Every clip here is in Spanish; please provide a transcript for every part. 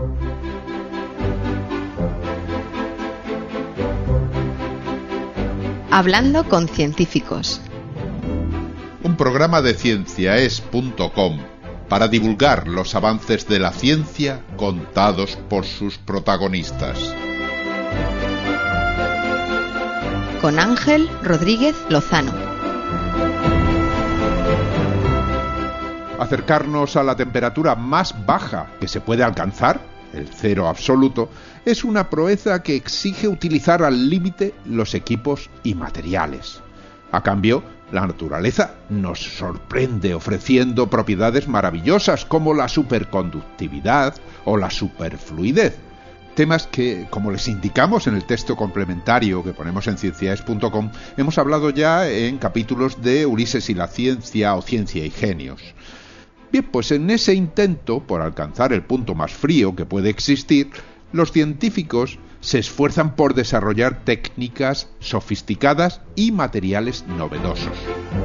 Hablando con científicos. Un programa de cienciaes.com para divulgar los avances de la ciencia contados por sus protagonistas. Con Ángel Rodríguez Lozano. Acercarnos a la temperatura más baja que se puede alcanzar, el cero absoluto, es una proeza que exige utilizar al límite los equipos y materiales. A cambio, la naturaleza nos sorprende ofreciendo propiedades maravillosas como la superconductividad o la superfluidez. Temas que, como les indicamos en el texto complementario que ponemos en cienciaes.com, hemos hablado ya en capítulos de Ulises y la ciencia o Ciencia y Genios. Bien, pues en ese intento por alcanzar el punto más frío que puede existir, los científicos se esfuerzan por desarrollar técnicas sofisticadas y materiales novedosos.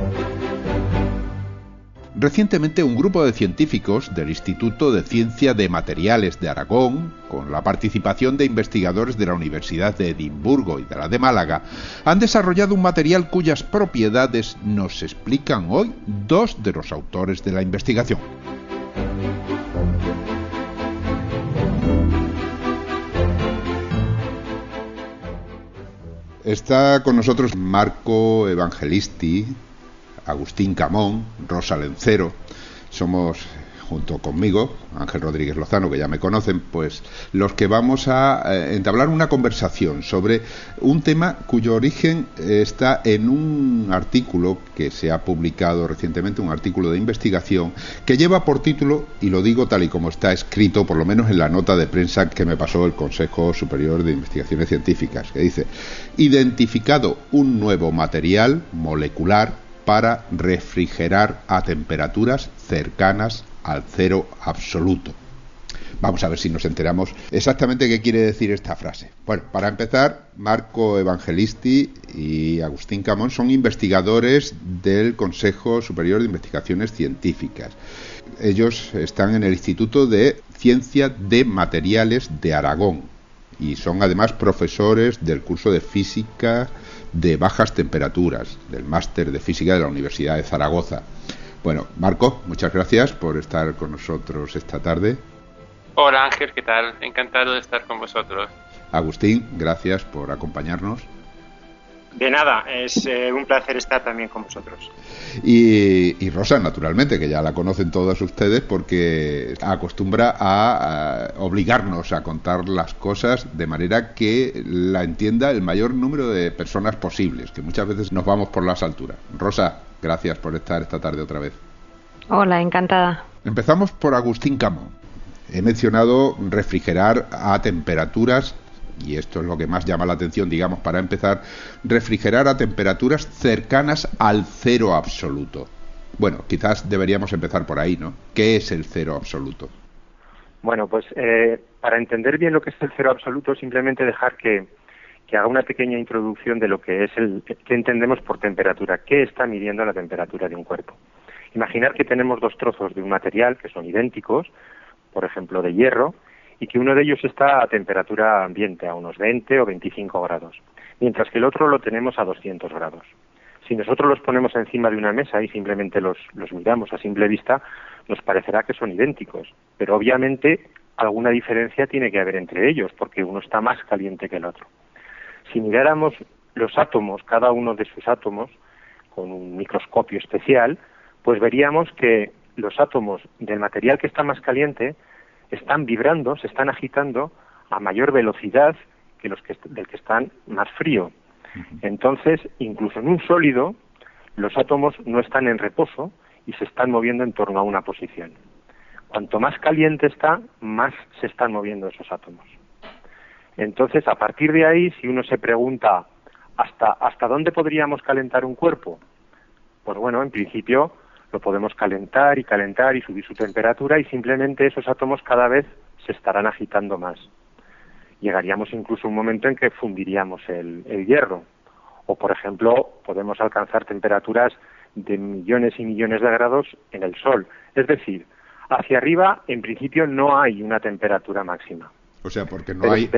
Recientemente un grupo de científicos del Instituto de Ciencia de Materiales de Aragón, con la participación de investigadores de la Universidad de Edimburgo y de la de Málaga, han desarrollado un material cuyas propiedades nos explican hoy dos de los autores de la investigación. Está con nosotros Marco Evangelisti, Agustín Camón, Rosa Lencero. Somos, junto conmigo, Ángel Rodríguez Lozano, que ya me conocen, pues los que vamos a entablar una conversación sobre un tema cuyo origen está en un artículo que se ha publicado recientemente, un artículo de investigación que lleva por título, y lo digo tal y como está escrito, por lo menos en la nota de prensa que me pasó el Consejo Superior de Investigaciones Científicas, que dice: identificado un nuevo material molecular para refrigerar a temperaturas cercanas al cero absoluto. Vamos a ver si nos enteramos exactamente qué quiere decir esta frase. Bueno, para empezar, Marco Evangelisti y Agustín Camón son investigadores del Consejo Superior de Investigaciones Científicas. Ellos están en el Instituto de Ciencia de Materiales de Aragón y son además profesores del curso de Física de bajas temperaturas, del máster de física de la Universidad de Zaragoza. Bueno, Marco, muchas gracias por estar con nosotros esta tarde. Hola Ángel, ¿qué tal? Encantado de estar con vosotros. Agustín, gracias por acompañarnos. De nada, es un placer estar también con vosotros. Y Rosa, naturalmente, que ya la conocen todos ustedes porque acostumbra a obligarnos a contar las cosas de manera que la entienda el mayor número de personas posibles, que muchas veces nos vamos por las alturas. Rosa, gracias por estar esta tarde otra vez. Hola, encantada. Empezamos por Agustín Camón. He mencionado refrigerar a temperaturas, y esto es lo que más llama la atención, digamos, para empezar, refrigerar a temperaturas cercanas al cero absoluto. Bueno, quizás deberíamos empezar por ahí, ¿no? ¿Qué es el cero absoluto? Bueno, pues para entender bien lo que es el cero absoluto, simplemente dejar que haga una pequeña introducción de lo que es qué entendemos por temperatura, qué está midiendo la temperatura de un cuerpo. Imaginar que tenemos dos trozos de un material que son idénticos, por ejemplo de hierro, y que uno de ellos está a temperatura ambiente, a unos 20 o 25 grados, mientras que el otro lo tenemos a 200 grados. Si nosotros los ponemos encima de una mesa y simplemente los miramos a simple vista, nos parecerá que son idénticos, pero obviamente alguna diferencia tiene que haber entre ellos, porque uno está más caliente que el otro. Si miráramos los átomos, cada uno de sus átomos, con un microscopio especial, pues veríamos que los átomos del material que está más caliente están vibrando, se están agitando a mayor velocidad que del que están más frío. Entonces, incluso en un sólido, los átomos no están en reposo y se están moviendo en torno a una posición. Cuanto más caliente está, más se están moviendo esos átomos. Entonces, a partir de ahí, si uno se pregunta ¿hasta dónde podríamos calentar un cuerpo? Pues bueno, en principio lo podemos calentar y subir su temperatura y simplemente esos átomos cada vez se estarán agitando más. Llegaríamos incluso a un momento en que fundiríamos el hierro. O, por ejemplo, podemos alcanzar temperaturas de millones y millones de grados en el Sol. Es decir, Hacia arriba, en principio, no hay una temperatura máxima. O sea, porque no hay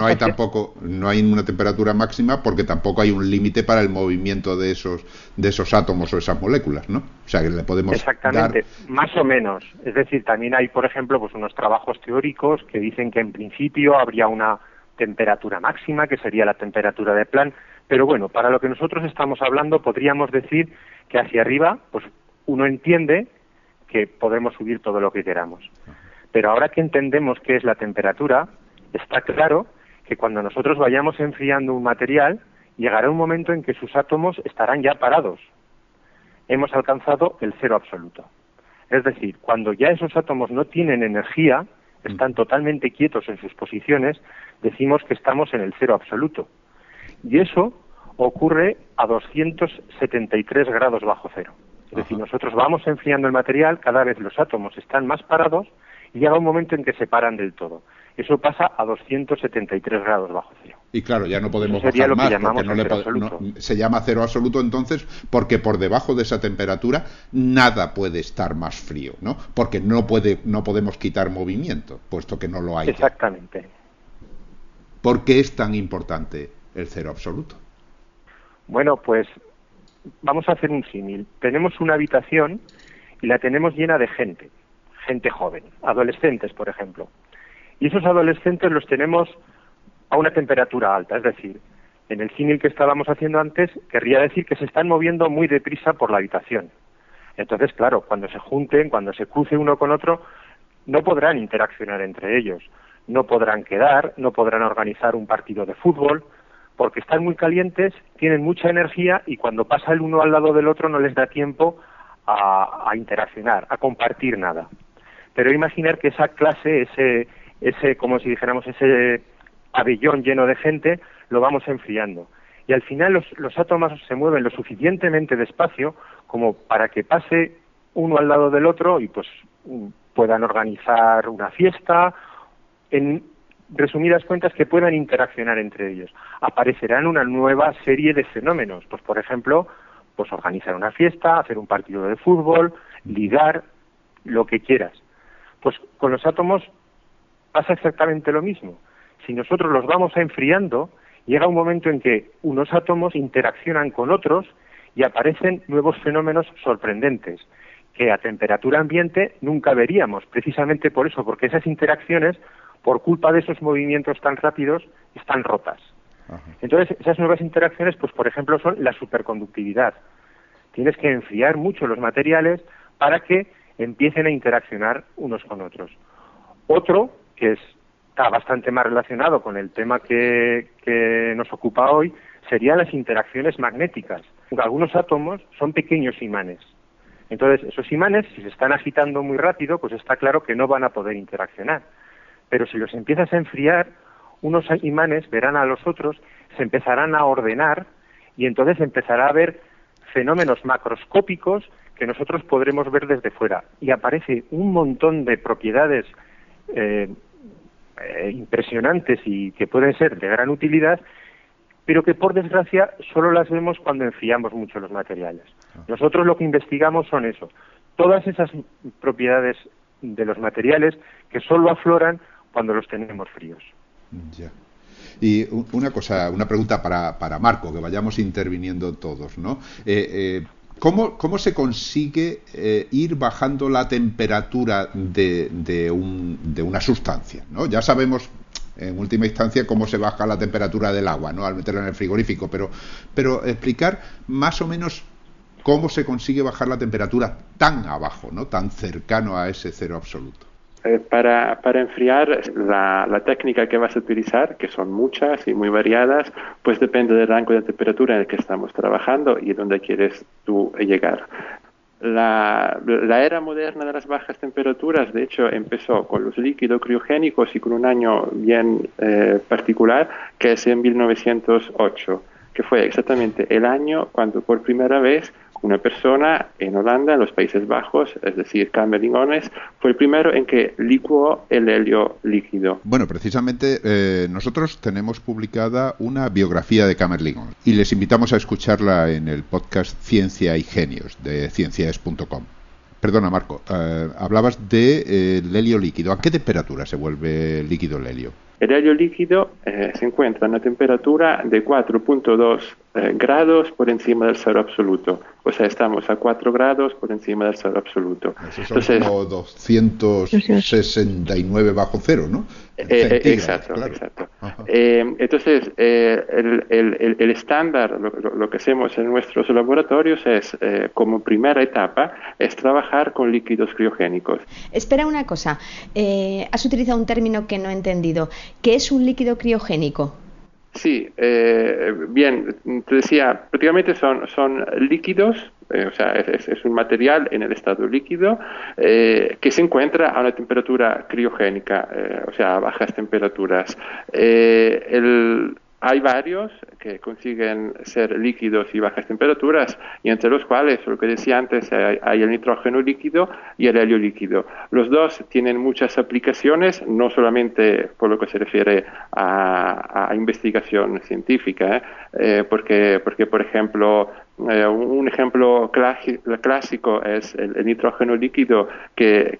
una temperatura máxima, porque tampoco hay un límite para el movimiento de esos átomos o esas moléculas, ¿no? O sea, que le podemos Exactamente, más o menos. Es decir, también hay, por ejemplo, pues unos trabajos teóricos que dicen que en principio habría una temperatura máxima, que sería la temperatura de Planck, pero bueno, para lo que nosotros estamos hablando, podríamos decir que hacia arriba, pues uno entiende que podemos subir todo lo que queramos. Pero ahora que entendemos qué es la temperatura, está claro que cuando nosotros vayamos enfriando un material, llegará un momento en que sus átomos estarán ya parados. Hemos alcanzado el cero absoluto. Es decir, cuando ya esos átomos no tienen energía, están totalmente quietos en sus posiciones, decimos que estamos en el cero absoluto. Y eso ocurre a 273 grados bajo cero. Es decir, nosotros vamos enfriando el material, cada vez los átomos están más parados, y llega un momento en que se paran del todo. Eso pasa a 273 grados bajo cero. Y claro, ya no podemos bajar más, porque se llama cero absoluto entonces, porque por debajo de esa temperatura nada puede estar más frío, ¿no? Porque no podemos quitar movimiento, puesto que no lo hay. Exactamente. Ya. ¿Por qué es tan importante el cero absoluto? Bueno, pues vamos a hacer un símil. Tenemos una habitación y la tenemos llena de gente joven, adolescentes, por ejemplo. Y esos adolescentes los tenemos a una temperatura alta, es decir, en el símil que estábamos haciendo antes, querría decir que se están moviendo muy deprisa por la habitación. Entonces, claro, cuando se junten, cuando se cruce uno con otro, no podrán interaccionar entre ellos, no podrán quedar, no podrán organizar un partido de fútbol, porque están muy calientes, tienen mucha energía y cuando pasa el uno al lado del otro no les da tiempo a interaccionar, a compartir nada. Pero imaginar que esa clase, ese como si dijéramos, ese pabellón lleno de gente, lo vamos enfriando. Y al final los átomos se mueven lo suficientemente despacio como para que pase uno al lado del otro y pues puedan organizar una fiesta, en resumidas cuentas que puedan interaccionar entre ellos. Aparecerán una nueva serie de fenómenos, pues por ejemplo, pues organizar una fiesta, hacer un partido de fútbol, ligar, lo que quieras. Pues con los átomos pasa exactamente lo mismo. Si nosotros los vamos enfriando, llega un momento en que unos átomos interaccionan con otros y aparecen nuevos fenómenos sorprendentes que a temperatura ambiente nunca veríamos, precisamente por eso, porque esas interacciones, por culpa de esos movimientos tan rápidos, están rotas. Ajá. Entonces, esas nuevas interacciones, pues por ejemplo, son la superconductividad. Tienes que enfriar mucho los materiales para que empiecen a interaccionar unos con otros. Otro, que está bastante más relacionado con el tema que nos ocupa hoy, serían las interacciones magnéticas. Algunos átomos son pequeños imanes. Entonces, esos imanes, si se están agitando muy rápido, pues está claro que no van a poder interaccionar. Pero si los empiezas a enfriar, unos imanes verán a los otros, se empezarán a ordenar y entonces empezará a haber fenómenos macroscópicos que nosotros podremos ver desde fuera. Y aparece un montón de propiedades impresionantes y que pueden ser de gran utilidad, pero que por desgracia solo las vemos cuando enfriamos mucho los materiales. Nosotros lo que investigamos son eso, todas esas propiedades de los materiales que solo afloran cuando los tenemos fríos. Ya. Y una pregunta para Marco, que vayamos interviniendo todos, ¿no? ¿Cómo se consigue ir bajando la temperatura de una sustancia, ¿no? Ya sabemos en última instancia cómo se baja la temperatura del agua, ¿no? Al meterla en el frigorífico, pero explicar más o menos cómo se consigue bajar la temperatura tan abajo, ¿no? Tan cercano a ese cero absoluto. Para enfriar, la técnica que vas a utilizar, que son muchas y muy variadas, pues depende del rango de temperatura en el que estamos trabajando y dónde quieres tú llegar. La era moderna de las bajas temperaturas, de hecho, empezó con los líquidos criogénicos y con un año bien particular, que es en 1908, que fue exactamente el año cuando por primera vez una persona en Holanda, en los Países Bajos, es decir, Camerling Onnes, fue el primero en que licuó el helio líquido. Bueno, precisamente nosotros tenemos publicada una biografía de Camerling Onnes y les invitamos a escucharla en el podcast Ciencia y Genios de ciencias.com. Perdona, Marco, hablabas de el helio líquido. ¿A qué temperatura se vuelve líquido el helio? El helio líquido se encuentra a una temperatura de 4.2 grados por encima del cero absoluto. O sea, estamos a 4 grados por encima del cero absoluto. Eso son como 269 bajo cero, ¿no? Exacto, claro. Exacto. Entonces, el estándar, lo que hacemos en nuestros laboratorios es, como primera etapa, es trabajar con líquidos criogénicos. Espera una cosa, has utilizado un término que no he entendido. ¿Qué es un líquido criogénico? Sí, bien, te decía, prácticamente son líquidos, o sea, es un material en el estado líquido que se encuentra a una temperatura criogénica, o sea, a bajas temperaturas. Hay varios que consiguen ser líquidos y bajas temperaturas, y entre los cuales, lo que decía antes, hay el nitrógeno líquido y el helio líquido. Los dos tienen muchas aplicaciones, no solamente por lo que se refiere a investigación científica, porque, por ejemplo, un ejemplo clásico es el nitrógeno líquido que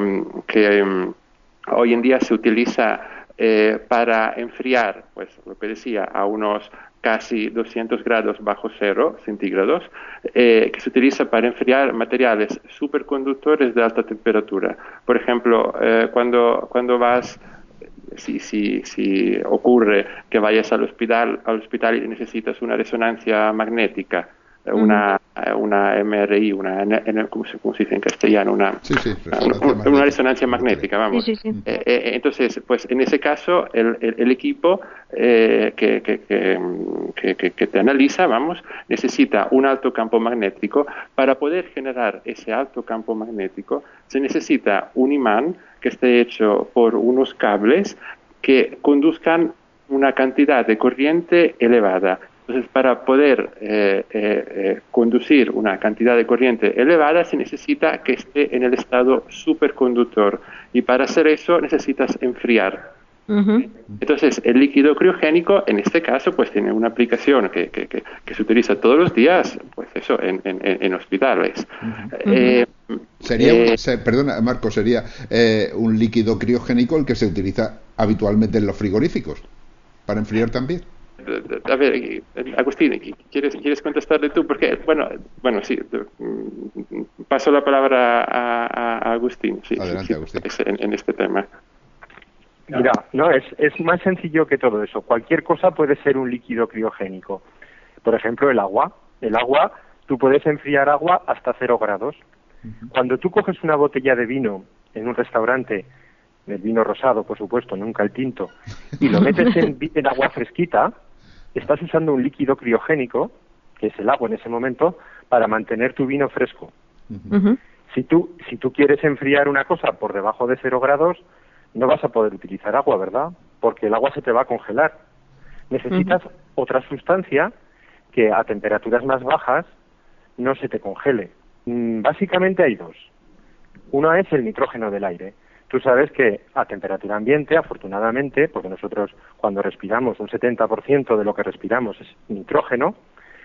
hoy en día se utiliza para enfriar, pues lo que decía, a unos casi 200 grados bajo cero centígrados, que se utiliza para enfriar materiales superconductores de alta temperatura. Por ejemplo, cuando vas, si ocurre que vayas al hospital y necesitas una resonancia magnética, una MRI, ¿cómo se dice en castellano? Una resonancia magnética, vamos. Sí. Entonces, pues en ese caso, el equipo que te analiza, vamos, necesita un alto campo magnético. Para poder generar ese alto campo magnético, se necesita un imán que esté hecho por unos cables que conduzcan una cantidad de corriente elevada. Entonces, para poder conducir una cantidad de corriente elevada, se necesita que esté en el estado superconductor. Y para hacer eso, necesitas enfriar. Uh-huh. Entonces, el líquido criogénico, en este caso, pues tiene una aplicación que se utiliza todos los días, pues eso, en hospitales. Uh-huh. Perdona, Marco, sería un líquido criogénico el que se utiliza habitualmente en los frigoríficos, para enfriar también. A ver, Agustín, ¿quieres contestarle tú? Porque, bueno, sí, paso la palabra a Agustín. Sí, adelante, Agustín. En este tema. Mira, no, es más sencillo que todo eso. Cualquier cosa puede ser un líquido criogénico. Por ejemplo, el agua. El agua, tú puedes enfriar agua hasta 0 grados. Uh-huh. Cuando tú coges una botella de vino en un restaurante, el vino rosado, por supuesto, nunca el tinto, y lo metes en agua fresquita, estás usando un líquido criogénico, que es el agua en ese momento, para mantener tu vino fresco. Uh-huh. Si tú quieres enfriar una cosa por debajo de 0 grados, no vas a poder utilizar agua, ¿verdad? Porque el agua se te va a congelar. Necesitas otra sustancia que a temperaturas más bajas no se te congele. Básicamente hay dos. Una es el nitrógeno del aire. Tú sabes que a temperatura ambiente, afortunadamente, porque nosotros cuando respiramos un 70% de lo que respiramos es nitrógeno,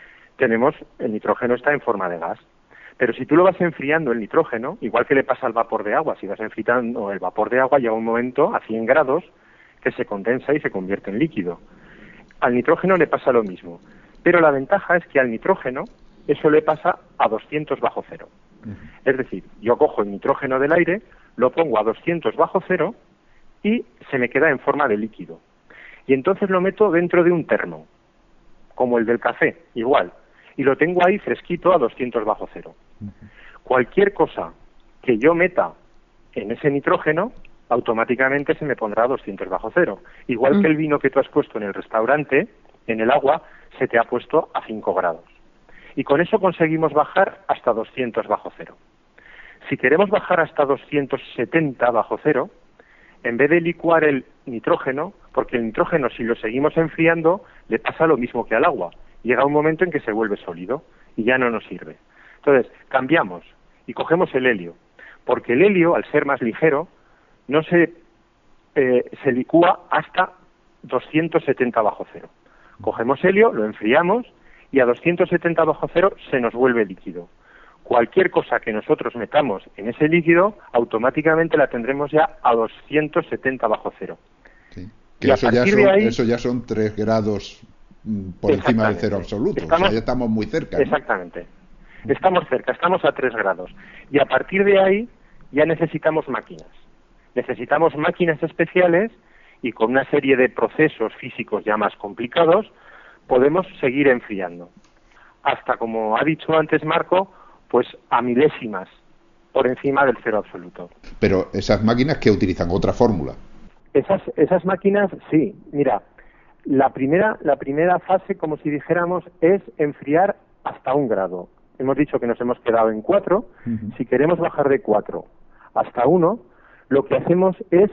el nitrógeno está en forma de gas. Pero si tú lo vas enfriando el nitrógeno, igual que le pasa al vapor de agua, si vas enfriando el vapor de agua llega un momento a 100 grados que se condensa y se convierte en líquido. Al nitrógeno le pasa lo mismo, pero la ventaja es que al nitrógeno eso le pasa a 200 bajo cero. Es decir, yo cojo el nitrógeno del aire, lo pongo a 200 bajo cero y se me queda en forma de líquido. Y entonces lo meto dentro de un termo, como el del café, igual, y lo tengo ahí fresquito a 200 bajo cero. Cualquier cosa que yo meta en ese nitrógeno, automáticamente se me pondrá a 200 bajo cero. Igual que el vino que tú has puesto en el restaurante, en el agua, se te ha puesto a 5 grados. Y con eso conseguimos bajar hasta 200 bajo cero. Si queremos bajar hasta 270 bajo cero, en vez de licuar el nitrógeno, porque el nitrógeno si lo seguimos enfriando, le pasa lo mismo que al agua. Llega un momento en que se vuelve sólido y ya no nos sirve. Entonces, cambiamos y cogemos el helio, porque el helio, al ser más ligero, no se licúa hasta 270 bajo cero. Cogemos helio, lo enfriamos y a 270 bajo cero se nos vuelve líquido. cualquier cosa que nosotros metamos en ese líquido, automáticamente la tendremos ya a 270 bajo cero. Sí. Que Y eso ya son 3 grados por encima del cero absoluto. O sea, ya estamos muy cerca, ¿no? Exactamente. Estamos cerca, estamos a 3 grados. Y a partir de ahí ya necesitamos máquinas. Necesitamos máquinas especiales y con una serie de procesos físicos ya más complicados podemos seguir enfriando. Hasta, como ha dicho antes Marco, pues a milésimas por encima del cero absoluto. Pero esas máquinas que utilizan otra fórmula. Esas máquinas, sí. Mira, la primera fase, como si dijéramos, es enfriar hasta 1 grado. Hemos dicho que nos hemos quedado en 4. Uh-huh. Si queremos bajar de 4 hasta 1, lo que hacemos es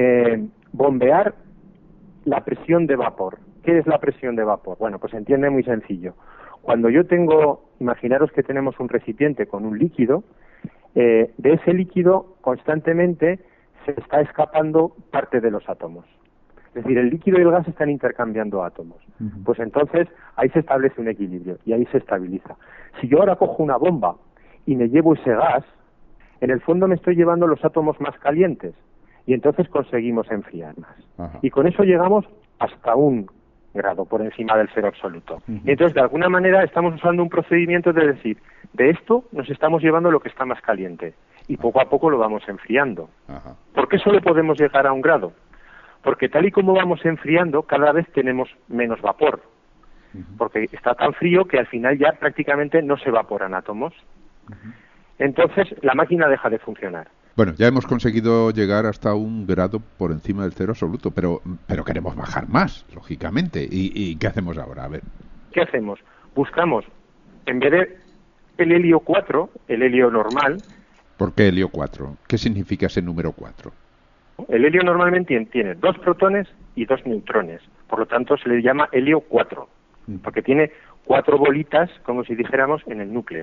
bombear la presión de vapor. ¿Qué es la presión de vapor? Bueno, pues se entiende muy sencillo. Cuando yo imaginaros que tenemos un recipiente con un líquido, de ese líquido constantemente se está escapando parte de los átomos. Es decir, el líquido y el gas están intercambiando átomos. Uh-huh. Pues entonces ahí se establece un equilibrio y ahí se estabiliza. Si yo ahora cojo una bomba y me llevo ese gas, en el fondo me estoy llevando los átomos más calientes y entonces conseguimos enfriar más. Uh-huh. Y con eso llegamos hasta 1 grado por encima del cero absoluto. Uh-huh. Y entonces, de alguna manera, estamos usando un procedimiento de decir, de esto nos estamos llevando lo que está más caliente y poco a poco lo vamos enfriando. Uh-huh. ¿Por qué solo podemos llegar a 1 grado? Porque tal y como vamos enfriando, cada vez tenemos menos vapor. Uh-huh. Porque está tan frío que al final ya prácticamente no se evaporan átomos. Uh-huh. Entonces, la máquina deja de funcionar. Bueno, ya hemos conseguido llegar hasta 1 grado por encima del cero absoluto, pero queremos bajar más, lógicamente. ¿Y qué hacemos ahora? A ver. ¿Qué hacemos? Buscamos, en vez de el helio 4, el helio normal. ¿Por qué helio 4? ¿Qué significa ese número 4? El helio normalmente tiene 2 protones y 2 neutrones. Por lo tanto, se le llama helio 4, porque tiene 4 bolitas, como si dijéramos, en el núcleo.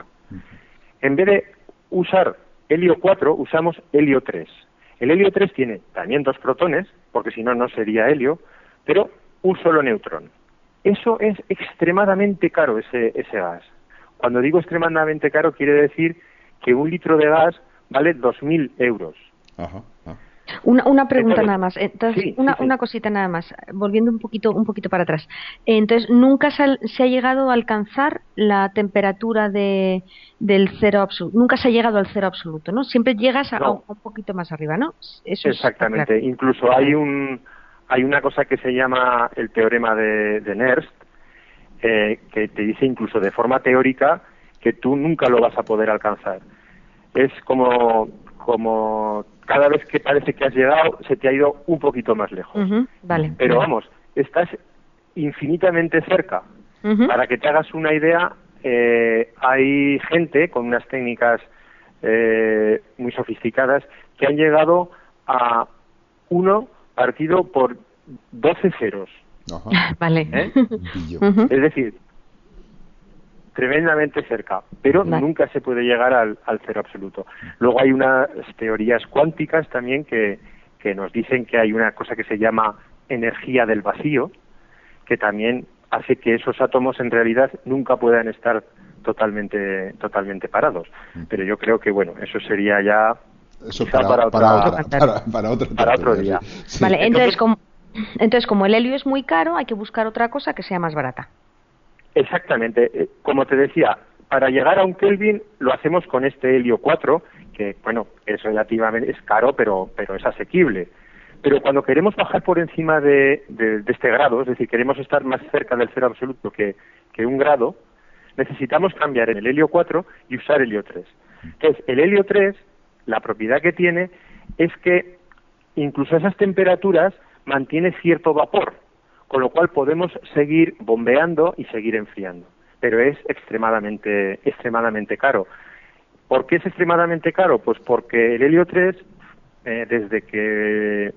En vez de usar helio 4, usamos helio 3. El helio 3 tiene también 2 protones, porque si no, no sería helio, pero un solo neutrón. Eso es extremadamente caro, ese gas. Cuando digo extremadamente caro, quiere decir que 1 litro de gas vale 2.000 euros. Ajá. Una pregunta nada más. Entonces, sí. Una cosita nada más, volviendo un poquito para atrás. Entonces, nunca se ha llegado a alcanzar la temperatura del cero absoluto. Nunca se ha llegado al cero absoluto, ¿no? Siempre llegas a un poquito más arriba, ¿no? Eso exactamente. Claro. Incluso hay una cosa que se llama el teorema de Nernst, que te dice incluso de forma teórica que tú nunca lo vas a poder alcanzar. Es como cada vez que parece que has llegado, se te ha ido un poquito más lejos. Uh-huh, vale. Pero vamos, estás infinitamente cerca. Uh-huh. Para que te hagas una idea, hay gente con unas técnicas muy sofisticadas que han llegado a 1 partido por 12 ceros. Ajá. Vale. Uh-huh. Es decir, tremendamente cerca, pero nunca se puede llegar al cero absoluto. Luego hay unas teorías cuánticas también que nos dicen que hay una cosa que se llama energía del vacío, que también hace que esos átomos en realidad nunca puedan estar totalmente parados. Pero yo creo que, bueno, eso sería ya para otro día. Sí. Vale, entonces como el helio es muy caro, hay que buscar otra cosa que sea más barata. Exactamente. Como te decía, para llegar a 1 Kelvin lo hacemos con este helio 4, que, bueno, es relativamente es caro, pero es asequible. Pero cuando queremos bajar por encima de este grado, es decir, queremos estar más cerca del cero absoluto que 1 grado, necesitamos cambiar el helio 4 y usar helio 3. Entonces, el helio 3, la propiedad que tiene es que incluso a esas temperaturas mantiene cierto vapor, con lo cual podemos seguir bombeando y seguir enfriando. Pero es extremadamente caro. ¿Por qué es extremadamente caro? Pues porque el helio 3, desde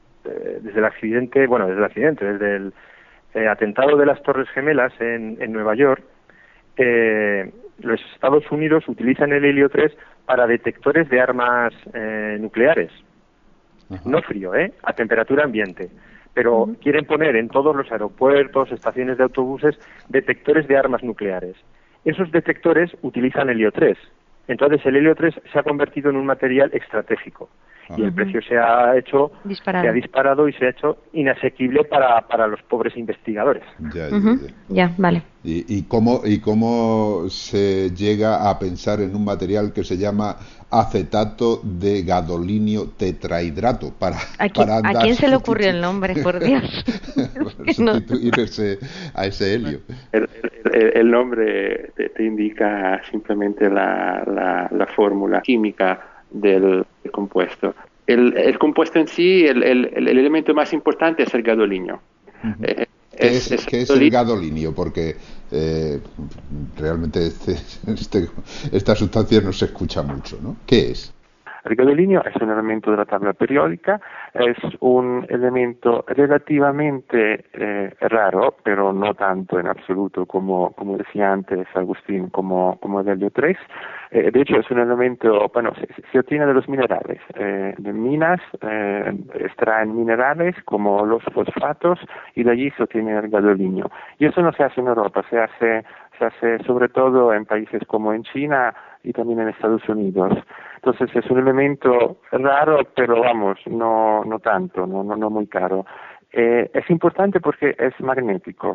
el atentado de las Torres Gemelas en Nueva York, los Estados Unidos utilizan el helio 3 para detectores de armas nucleares. Ajá. No frío, a temperatura ambiente. Pero quieren poner en todos los aeropuertos, estaciones de autobuses, detectores de armas nucleares. Esos detectores utilizan helio 3. Entonces el helio 3 se ha convertido en un material estratégico. Y el precio se ha disparado y se ha hecho inasequible para los pobres investigadores. Ya, vale. ¿Y cómo se llega a pensar en un material que se llama acetato de gadolinio tetrahidrato? ¿A quién se le ocurrió el nombre, por Dios? Sustituir a ese helio. El nombre te indica simplemente la fórmula química del compuesto. El compuesto en sí, el elemento más importante es el gadolinio. ¿Qué es el gadolinio? Porque realmente esta sustancia no se escucha mucho, ¿no? ¿Qué es? El gadolinio es un elemento de la tabla periódica, es un elemento relativamente raro, pero no tanto en absoluto como decía antes Agustín, como el helio 3. De hecho, es un elemento, se obtiene de los minerales, de minas, extraen minerales como los fosfatos y de allí se obtiene el gadolinio. Y eso no se hace en Europa, se hace sobre todo en países como en China y también en Estados Unidos. Entonces es un elemento raro, pero no tanto, no muy caro. Es importante porque es magnético.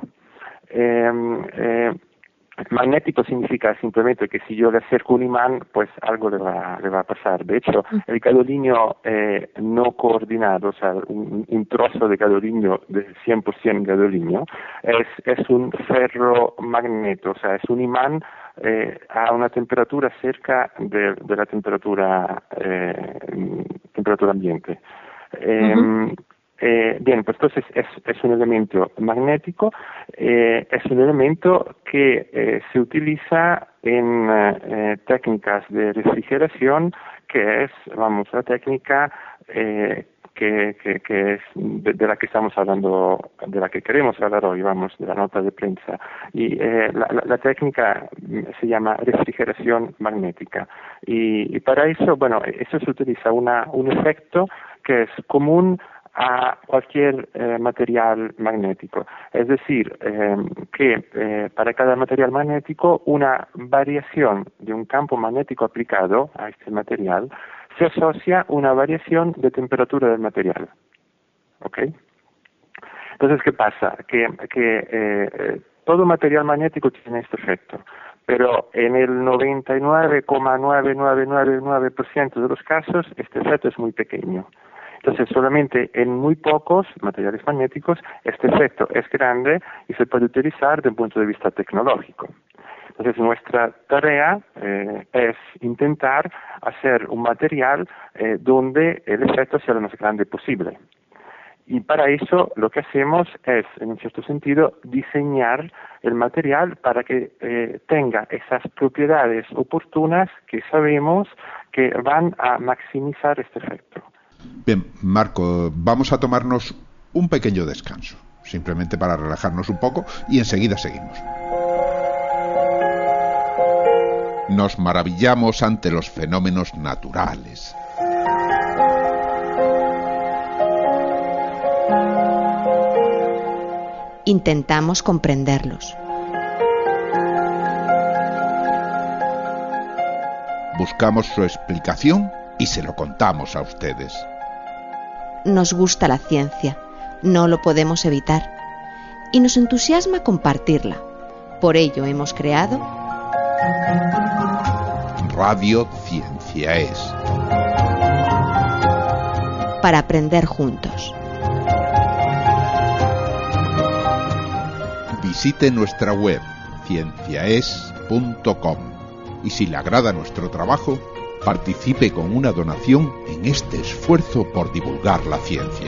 Magnético significa simplemente que si yo le acerco un imán, pues algo le va a pasar. De hecho, el gadolinio no coordinado, o sea, un trozo de gadolinio, de 100% gadolinio, es un ferromagneto, o sea, es un imán a una temperatura cerca de la temperatura ambiente. Bien, pues entonces es un elemento magnético, es un elemento que se utiliza en técnicas de refrigeración, que es, la técnica que es de la que estamos hablando, de la que queremos hablar hoy, de la nota de prensa. Y la técnica se llama refrigeración magnética. Y para eso, eso se utiliza un efecto que es común a cualquier material magnético. Es decir, que para cada material magnético una variación de un campo magnético aplicado a este material se asocia una variación de temperatura del material. ¿Ok? Entonces, ¿qué pasa? Que todo material magnético tiene este efecto, pero en el 99,9999% de los casos este efecto es muy pequeño. Entonces, solamente en muy pocos materiales magnéticos este efecto es grande y se puede utilizar desde un punto de vista tecnológico. Entonces, nuestra tarea es intentar hacer un material donde el efecto sea lo más grande posible. Y para eso lo que hacemos es, en un cierto sentido, diseñar el material para que tenga esas propiedades oportunas que sabemos que van a maximizar este efecto. Bien, Marco, vamos a tomarnos un pequeño descanso, simplemente para relajarnos un poco y enseguida seguimos. Nos maravillamos ante los fenómenos naturales. Intentamos comprenderlos. Buscamos su explicación y se lo contamos a ustedes. Nos gusta la ciencia, no lo podemos evitar, y nos entusiasma compartirla. Por ello hemos creado Radio Ciencia Es. Para aprender juntos. Visite nuestra web cienciaes.com y si le agrada nuestro trabajo, participe con una donación en este esfuerzo por divulgar la ciencia.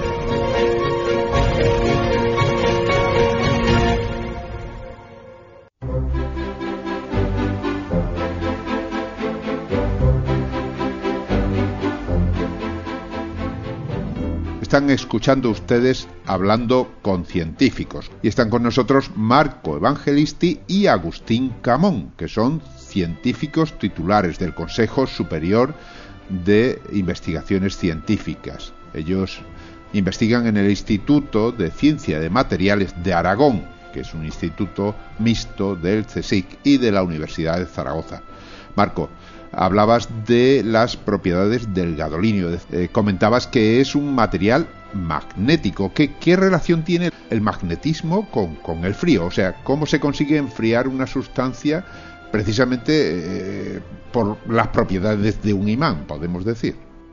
Están escuchando ustedes Hablando con Científicos y están con nosotros Marco Evangelisti y Agustín Camón, que son científicos titulares del Consejo Superior de Investigaciones Científicas. Ellos investigan en el Instituto de Ciencia de Materiales de Aragón, que es un instituto mixto del CSIC y de la Universidad de Zaragoza. Marco, hablabas de las propiedades del gadolinio. Comentabas que es un material magnético. ¿Qué relación tiene el magnetismo con el frío? O sea, ¿cómo se consigue enfriar una sustancia precisamente por las propiedades de un imán, podemos decir?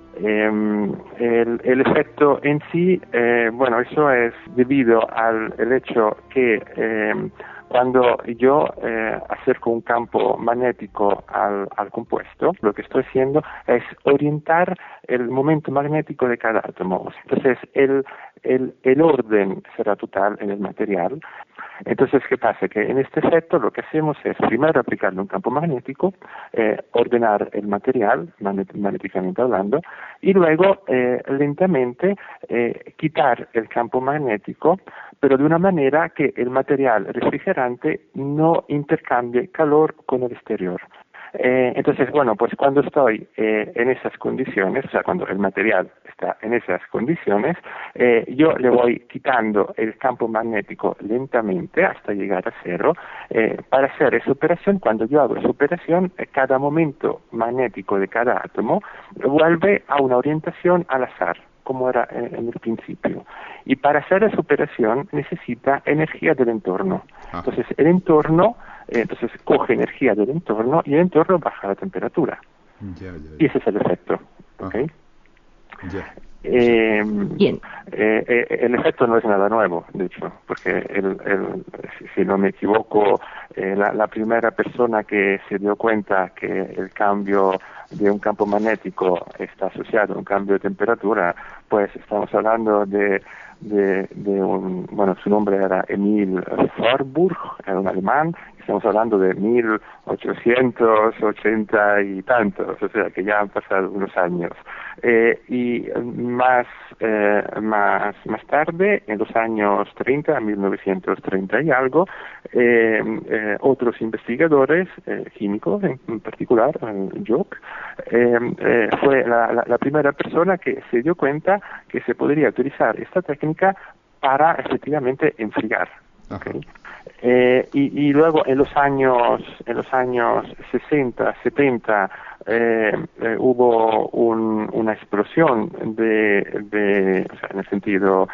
El efecto en sí, bueno, eso es debido al hecho que cuando yo acerco un campo magnético al compuesto, lo que estoy haciendo es orientar el momento magnético de cada átomo. Entonces, el orden será total en el material. Entonces, ¿qué pasa? Que en este efecto lo que hacemos es primero aplicarle un campo magnético, ordenar el material, magnéticamente hablando, y luego lentamente quitar el campo magnético, pero de una manera que el material refrigerante no intercambie calor con el exterior. Entonces, bueno, pues cuando estoy en esas condiciones, o sea, cuando el material está en esas condiciones, yo le voy quitando el campo magnético lentamente hasta llegar a cero. Para hacer esa operación, cuando yo hago esa operación, cada momento magnético de cada átomo vuelve a una orientación al azar, como era en el principio. Y para hacer esa operación necesita energía del entorno. Entonces, el entorno coge energía del entorno y el entorno baja la temperatura. Y ese es el efecto. ¿Okay? Bien. El efecto no es nada nuevo, de hecho, porque si no me equivoco, la primera persona que se dio cuenta que el cambio de un campo magnético está asociado a un cambio de temperatura, pues estamos hablando de un, bueno, su nombre era Emil Warburg, era un alemán. Estamos hablando de 1880 y tantos, o sea que ya han pasado unos años. Y más tarde, en los años 30, 1930 y algo, otros investigadores químicos, en particular Jock, fue la primera persona que se dio cuenta que se podría utilizar esta técnica para efectivamente enfriar. ¿Okay? Y luego en los años 60, 70 hubo una explosión o sea, en el sentido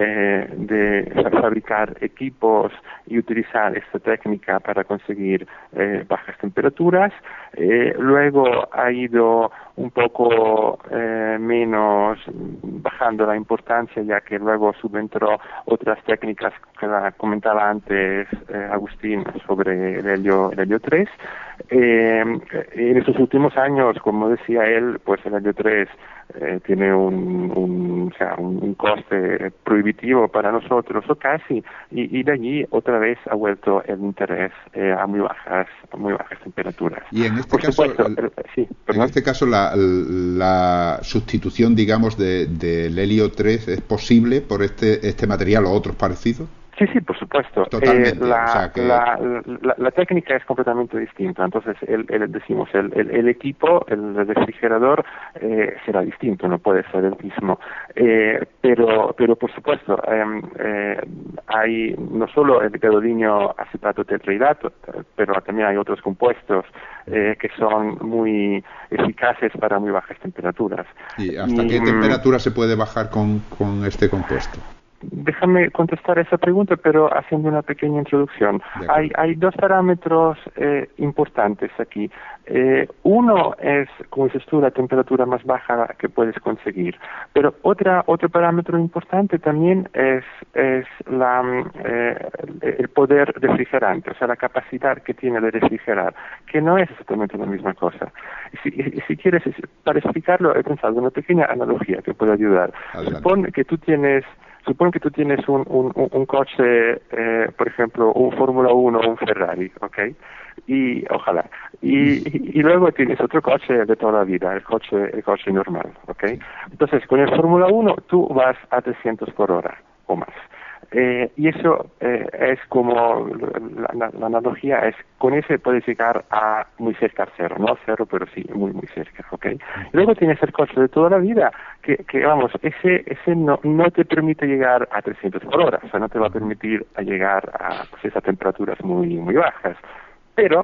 de fabricar equipos y utilizar esta técnica para conseguir bajas temperaturas. Luego ha ido un poco menos bajando la importancia, ya que luego subentró otras técnicas que la comentaba antes Agustín sobre el helio 3. En estos últimos años, como decía él, pues el helio 3 tiene un coste prohibitivo para nosotros, o casi, y de allí otra vez ha vuelto el interés a muy bajas temperaturas. Y en este caso, la sustitución, digamos, del helio 3 es posible por este material o otros parecidos. Sí, por supuesto. Totalmente. La técnica es completamente distinta. Entonces, decimos, el equipo, el refrigerador, será distinto, no puede ser el mismo. Pero por supuesto, hay no solo el gadolinio acetato tetrahidrato, pero también hay otros compuestos que son muy eficaces para muy bajas temperaturas. ¿Y hasta qué temperatura se puede bajar con este compuesto? Déjame contestar esa pregunta, pero haciendo una pequeña introducción. Hay dos parámetros importantes aquí. Uno es, como dices tú, la temperatura más baja que puedes conseguir. Pero otro parámetro importante también es el poder refrigerante, o sea, la capacidad que tiene de refrigerar, que no es exactamente la misma cosa. Si quieres, para explicarlo, he pensado en una pequeña analogía que puede ayudar. Supone que tú tienes un coche, por ejemplo, un Fórmula 1 o un Ferrari, ¿ok? Y ojalá. Y luego tienes otro coche de toda la vida, el coche normal, ¿ok? Entonces, con el Fórmula 1 tú vas a 300 por hora o más. Y eso es como la analogía es, con ese puedes llegar a muy cerca al cero, no al cero, pero sí muy cerca, ¿ok? Luego tienes el coche de toda la vida que vamos, ese no te permite llegar a 300 por hora, o sea, no te va a permitir llegar a esas temperaturas muy bajas, pero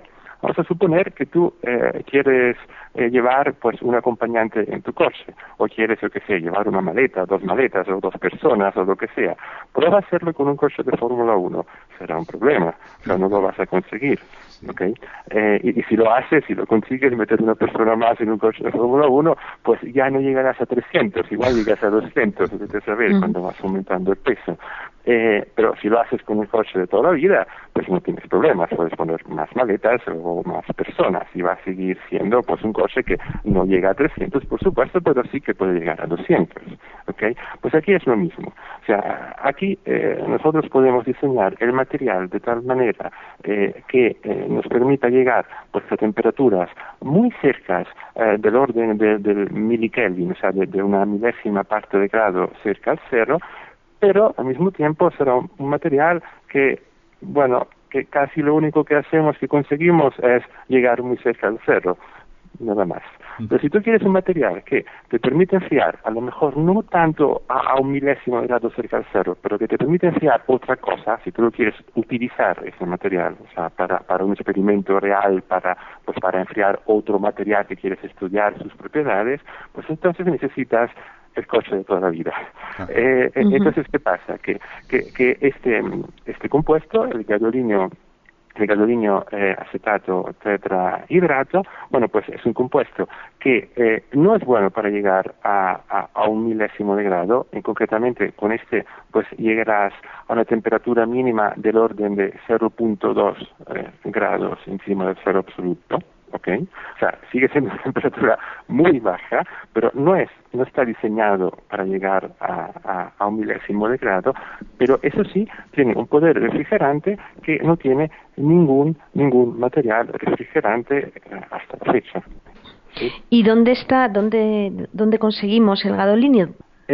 Vamos a suponer que tú quieres llevar pues un acompañante en tu coche, o quieres, yo qué sé, llevar una maleta, 2 maletas, o 2 personas, o lo que sea. Prueba a hacerlo con un coche de Fórmula 1, será un problema, o sea, no lo vas a conseguir. ¿Okay? Y si lo haces, si lo consigues meter una persona más en un coche de Fórmula 1, pues ya no llegarás a 300, igual llegas a 200, vete a saber, cuando vas aumentando el peso. Pero si lo haces con un coche de toda la vida, pues no tienes problemas, puedes poner más maletas o más personas y va a seguir siendo pues un coche que no llega a 300, por supuesto, pero sí que puede llegar a 200. ¿Okay? Pues aquí es lo mismo. O sea, aquí nosotros podemos diseñar el material de tal manera que nos permita llegar pues a temperaturas muy cercas del orden del milikelvin, o sea, de una milésima parte de grado cerca al cero, pero al mismo tiempo será un material que, bueno, que casi lo único que hacemos, que conseguimos es llegar muy cerca al cero, nada más. Pero si tú quieres un material que te permite enfriar, a lo mejor no tanto a un milésimo de grado cerca al cero, pero que te permite enfriar otra cosa, si tú lo quieres utilizar ese material, o sea, para un experimento real, para enfriar otro material que quieres estudiar sus propiedades, pues entonces necesitas el coche de toda la vida. Entonces, ¿qué pasa? Que este compuesto, el gadolinio acetato tetrahidrato, bueno, pues es un compuesto que no es bueno para llegar a un milésimo de grado, y concretamente con este pues llegarás a una temperatura mínima del orden de 0.2 grados encima del cero absoluto. ¿Okay? O sea, sigue siendo una temperatura muy baja, pero no está diseñado para llegar a un milésimo de grado, pero eso sí, tiene un poder refrigerante que no tiene ningún material refrigerante hasta la fecha. ¿Sí? ¿Y dónde conseguimos el gadolinio?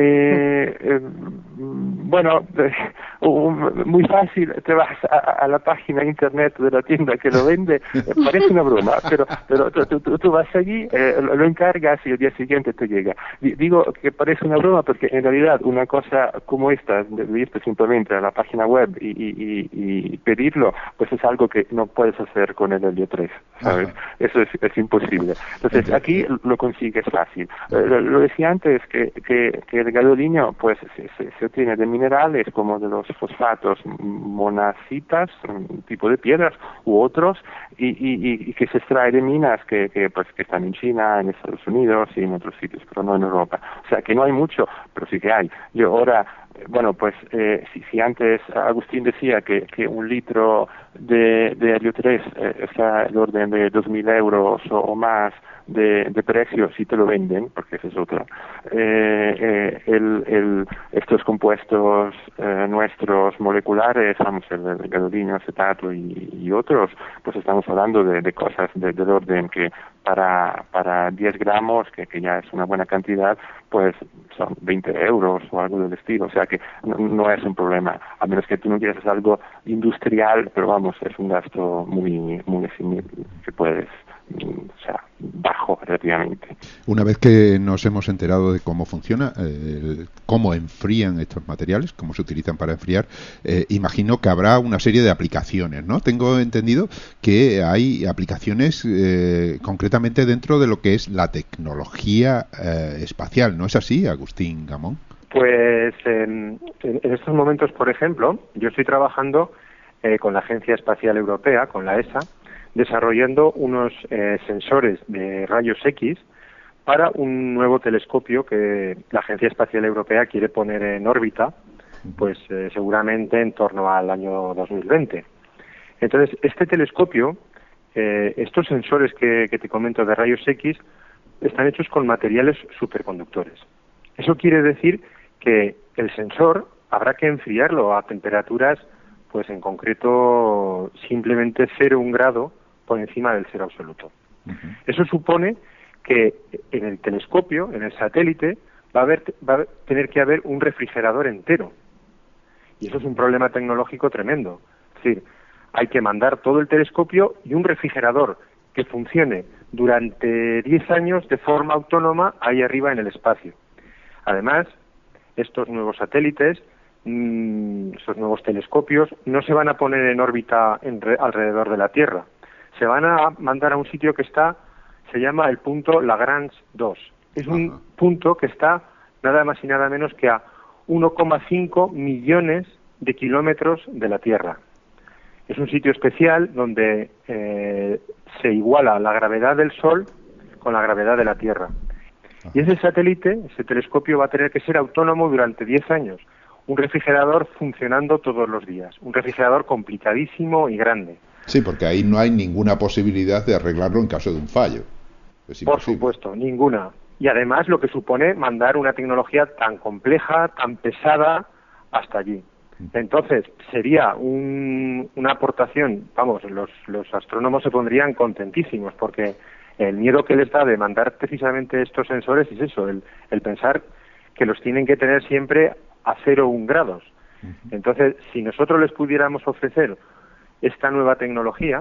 Bueno, muy fácil, te vas a la página internet de la tienda que lo vende, parece una broma, pero tú vas allí, lo encargas y el día siguiente te llega. Digo que parece una broma porque en realidad una cosa como esta, de irte simplemente a la página web y pedirlo, pues es algo que no puedes hacer con el Helio 3, ¿sabes? Eso es imposible. Entonces aquí lo consigues fácil. Lo decía antes que el gadolinio pues se obtiene de minerales como de los fosfatos monacitas, un tipo de piedras u otros, y que se extrae de minas que están en China, en Estados Unidos y en otros sitios, pero no en Europa. O sea que no hay mucho, pero sí que hay. Yo ahora, bueno, pues si antes Agustín decía que un litro de Helio 3 está el orden de 2.000 euros o más de precio, si te lo venden, porque esa es otra. Estos compuestos nuestros moleculares, vamos, el gadolinio, acetato y otros, pues estamos hablando de cosas del orden que para 10 gramos, que ya es una buena cantidad, pues son 20 euros o algo del estilo. O sea que no es un problema, a menos que tú no quieras hacer algo industrial, pero vamos, es un gasto muy que puedes, o sea, bajo relativamente. Una vez que nos hemos enterado de cómo funciona, cómo enfrían estos materiales, cómo se utilizan para enfriar, imagino que habrá una serie de aplicaciones, ¿no? Tengo entendido que hay aplicaciones concretamente dentro de lo que es la tecnología espacial, ¿no es así, Agustín Gamón? Pues en estos momentos, por ejemplo, yo estoy trabajando con la Agencia Espacial Europea, con la ESA, desarrollando unos sensores de rayos X para un nuevo telescopio que la Agencia Espacial Europea quiere poner en órbita, pues seguramente en torno al año 2020. Entonces, este telescopio, estos sensores que te comento de rayos X, están hechos con materiales superconductores. Eso quiere decir que el sensor habrá que enfriarlo a temperaturas, pues en concreto simplemente 0,1 grado por encima del cero absoluto. Eso supone que en el telescopio, en el satélite, va a tener que haber un refrigerador entero. Y eso es un problema tecnológico tremendo. Es decir, hay que mandar todo el telescopio y un refrigerador que funcione durante 10 años de forma autónoma ahí arriba en el espacio. Además, estos nuevos satélites, estos nuevos telescopios, no se van a poner en órbita alrededor de la Tierra, se van a mandar a un sitio que se llama el punto Lagrange 2. Es un punto que está nada más y nada menos que a 1,5 millones de kilómetros de la Tierra. Es un sitio especial donde se iguala la gravedad del Sol con la gravedad de la Tierra. Y ese satélite, ese telescopio, va a tener que ser autónomo durante 10 años. Un refrigerador funcionando todos los días. Un refrigerador complicadísimo y grande. Sí, porque ahí no hay ninguna posibilidad de arreglarlo en caso de un fallo. Por supuesto, ninguna. Y además lo que supone mandar una tecnología tan compleja, tan pesada, hasta allí. Entonces, sería una aportación, vamos, los astrónomos se pondrían contentísimos, porque el miedo que les da de mandar precisamente estos sensores es eso, el pensar que los tienen que tener siempre a 0 o 1 grados. Entonces, si nosotros les pudiéramos ofrecer esta nueva tecnología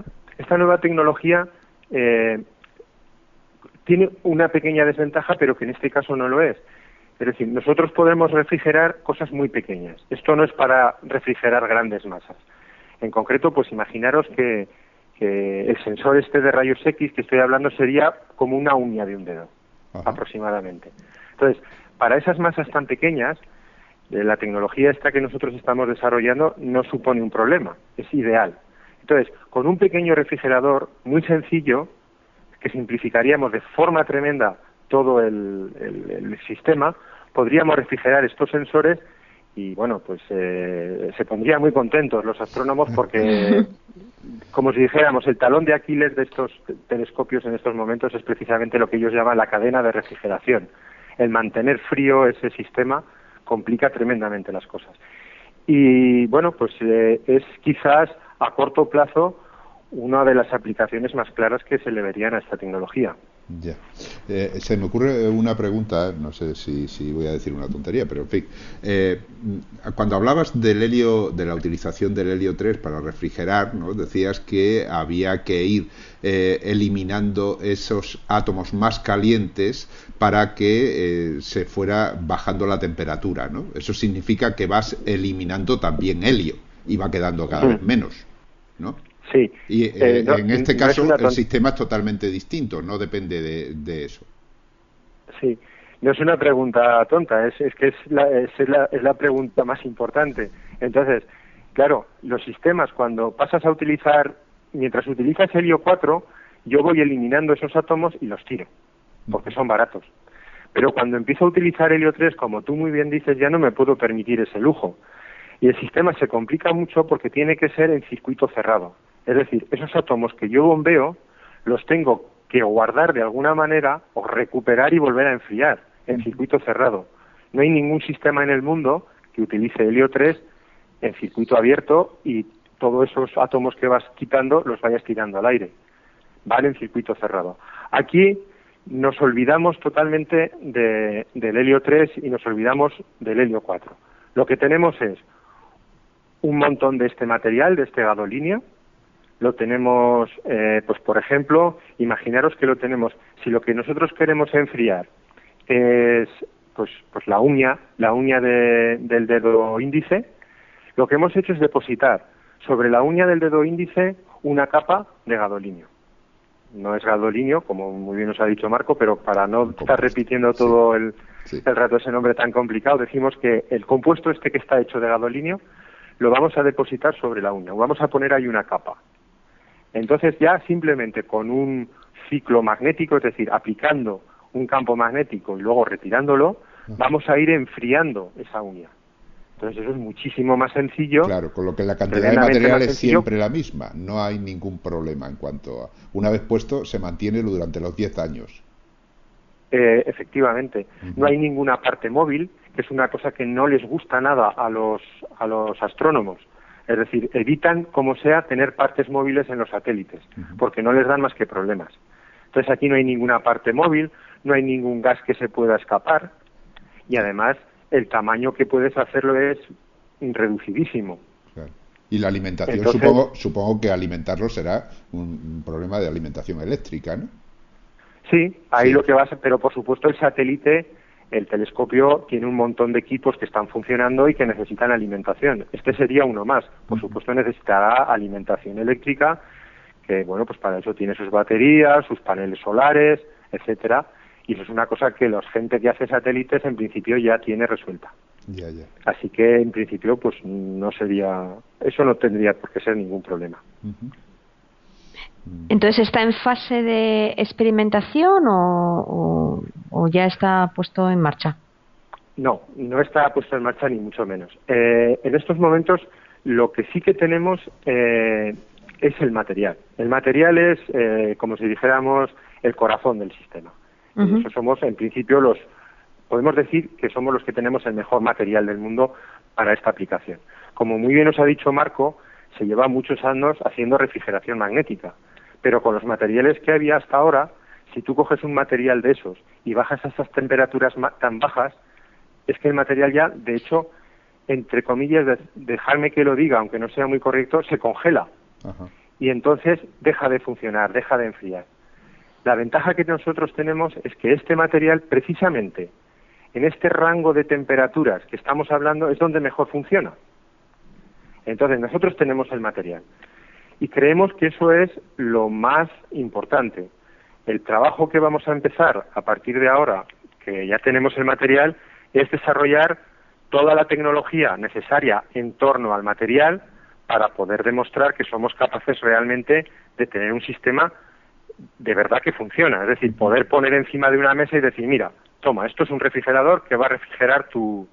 tiene una pequeña desventaja, pero que en este caso no lo es. Es decir, nosotros podemos refrigerar cosas muy pequeñas. Esto no es para refrigerar grandes masas. En concreto, pues imaginaros que el sensor de rayos X que estoy hablando sería como una uña de un dedo, aproximadamente. Entonces, para esas masas tan pequeñas, la tecnología esta que nosotros estamos desarrollando no supone un problema, es ideal. Entonces, con un pequeño refrigerador muy sencillo, que simplificaríamos de forma tremenda todo el sistema, podríamos refrigerar estos sensores y, bueno, pues se pondrían muy contentos los astrónomos porque, como si dijéramos, el talón de Aquiles de estos telescopios en estos momentos es precisamente lo que ellos llaman la cadena de refrigeración. El mantener frío ese sistema complica tremendamente las cosas. Y, bueno, pues es quizás a corto plazo una de las aplicaciones más claras que se le verían a esta tecnología. Ya. Se me ocurre una pregunta, no sé si voy a decir una tontería, pero en fin. Cuando hablabas del helio, de la utilización del helio 3 para refrigerar, ¿no? Decías que había que ir eliminando esos átomos más calientes para que se fuera bajando la temperatura, ¿no? Eso significa que vas eliminando también helio y va quedando cada vez menos, ¿no? Sí. Y en este caso el sistema es totalmente distinto, no depende de eso. Sí, no es una pregunta tonta, es que es la pregunta más importante. Entonces, claro, los sistemas cuando pasas a utilizar, mientras utilizas helio 4, yo voy eliminando esos átomos y los tiro, porque son baratos. Pero cuando empiezo a utilizar helio 3, como tú muy bien dices, ya no me puedo permitir ese lujo. Y el sistema se complica mucho porque tiene que ser en circuito cerrado. Es decir, esos átomos que yo bombeo los tengo que guardar de alguna manera o recuperar y volver a enfriar en circuito cerrado. No hay ningún sistema en el mundo que utilice helio 3 en circuito abierto y todos esos átomos que vas quitando los vayas tirando al aire. Van en circuito cerrado. Aquí nos olvidamos totalmente del helio 3 y nos olvidamos del helio 4. Lo que tenemos es un montón de este material, de este gadolinio. Lo tenemos, pues por ejemplo, imaginaros que lo tenemos, si lo que nosotros queremos enfriar es pues la uña del dedo índice, lo que hemos hecho es depositar sobre la uña del dedo índice una capa de gadolinio. No es gadolinio, como muy bien nos ha dicho Marco, pero para no estar repitiendo todo el rato ese nombre tan complicado, decimos que el compuesto que está hecho de gadolinio lo vamos a depositar sobre la uña, vamos a poner ahí una capa. Entonces ya simplemente con un ciclo magnético, es decir, aplicando un campo magnético y luego retirándolo, vamos a ir enfriando esa uña. Entonces eso es muchísimo más sencillo. Claro, con lo que la cantidad de material es siempre la misma, no hay ningún problema en cuanto a... Una vez puesto, se mantiene durante los 10 años. Efectivamente. No hay ninguna parte móvil, que es una cosa que no les gusta nada a los astrónomos. Es decir, evitan, como sea, tener partes móviles en los satélites, porque no les dan más que problemas. Entonces aquí no hay ninguna parte móvil, no hay ningún gas que se pueda escapar, y además el tamaño que puedes hacerlo es reducidísimo. Claro. Y la alimentación, supongo que alimentarlo será un problema de alimentación eléctrica, ¿no? Sí, ahí lo que va a ser, pero por supuesto el satélite, el telescopio tiene un montón de equipos que están funcionando y que necesitan alimentación. Este sería uno más. Por supuesto necesitará alimentación eléctrica que, bueno, pues para eso tiene sus baterías, sus paneles solares, etcétera, y eso es una cosa que la gente que hace satélites en principio ya tiene resuelta. Ya. Así que en principio pues eso no tendría por qué ser ningún problema. Entonces, ¿está en fase de experimentación o ya está puesto en marcha? No está puesto en marcha ni mucho menos. En estos momentos lo que sí que tenemos es el material. El material es, como si dijéramos, el corazón del sistema. Uh-huh. Eso somos, en principio, podemos decir que somos los que tenemos el mejor material del mundo para esta aplicación. Como muy bien nos ha dicho Marco, se lleva muchos años haciendo refrigeración magnética, pero con los materiales que había hasta ahora, si tú coges un material de esos y bajas a esas temperaturas tan bajas, es que el material ya, de hecho, entre comillas, dejarme que lo diga, aunque no sea muy correcto, se congela. Uh-huh. Y entonces deja de funcionar, deja de enfriar. La ventaja que nosotros tenemos es que este material, precisamente, en este rango de temperaturas que estamos hablando, es donde mejor funciona. Entonces, nosotros tenemos el material. Y creemos que eso es lo más importante. El trabajo que vamos a empezar a partir de ahora, que ya tenemos el material, es desarrollar toda la tecnología necesaria en torno al material para poder demostrar que somos capaces realmente de tener un sistema de verdad que funciona. Es decir, poder poner encima de una mesa y decir, mira, toma, esto es un refrigerador que va a refrigerar tu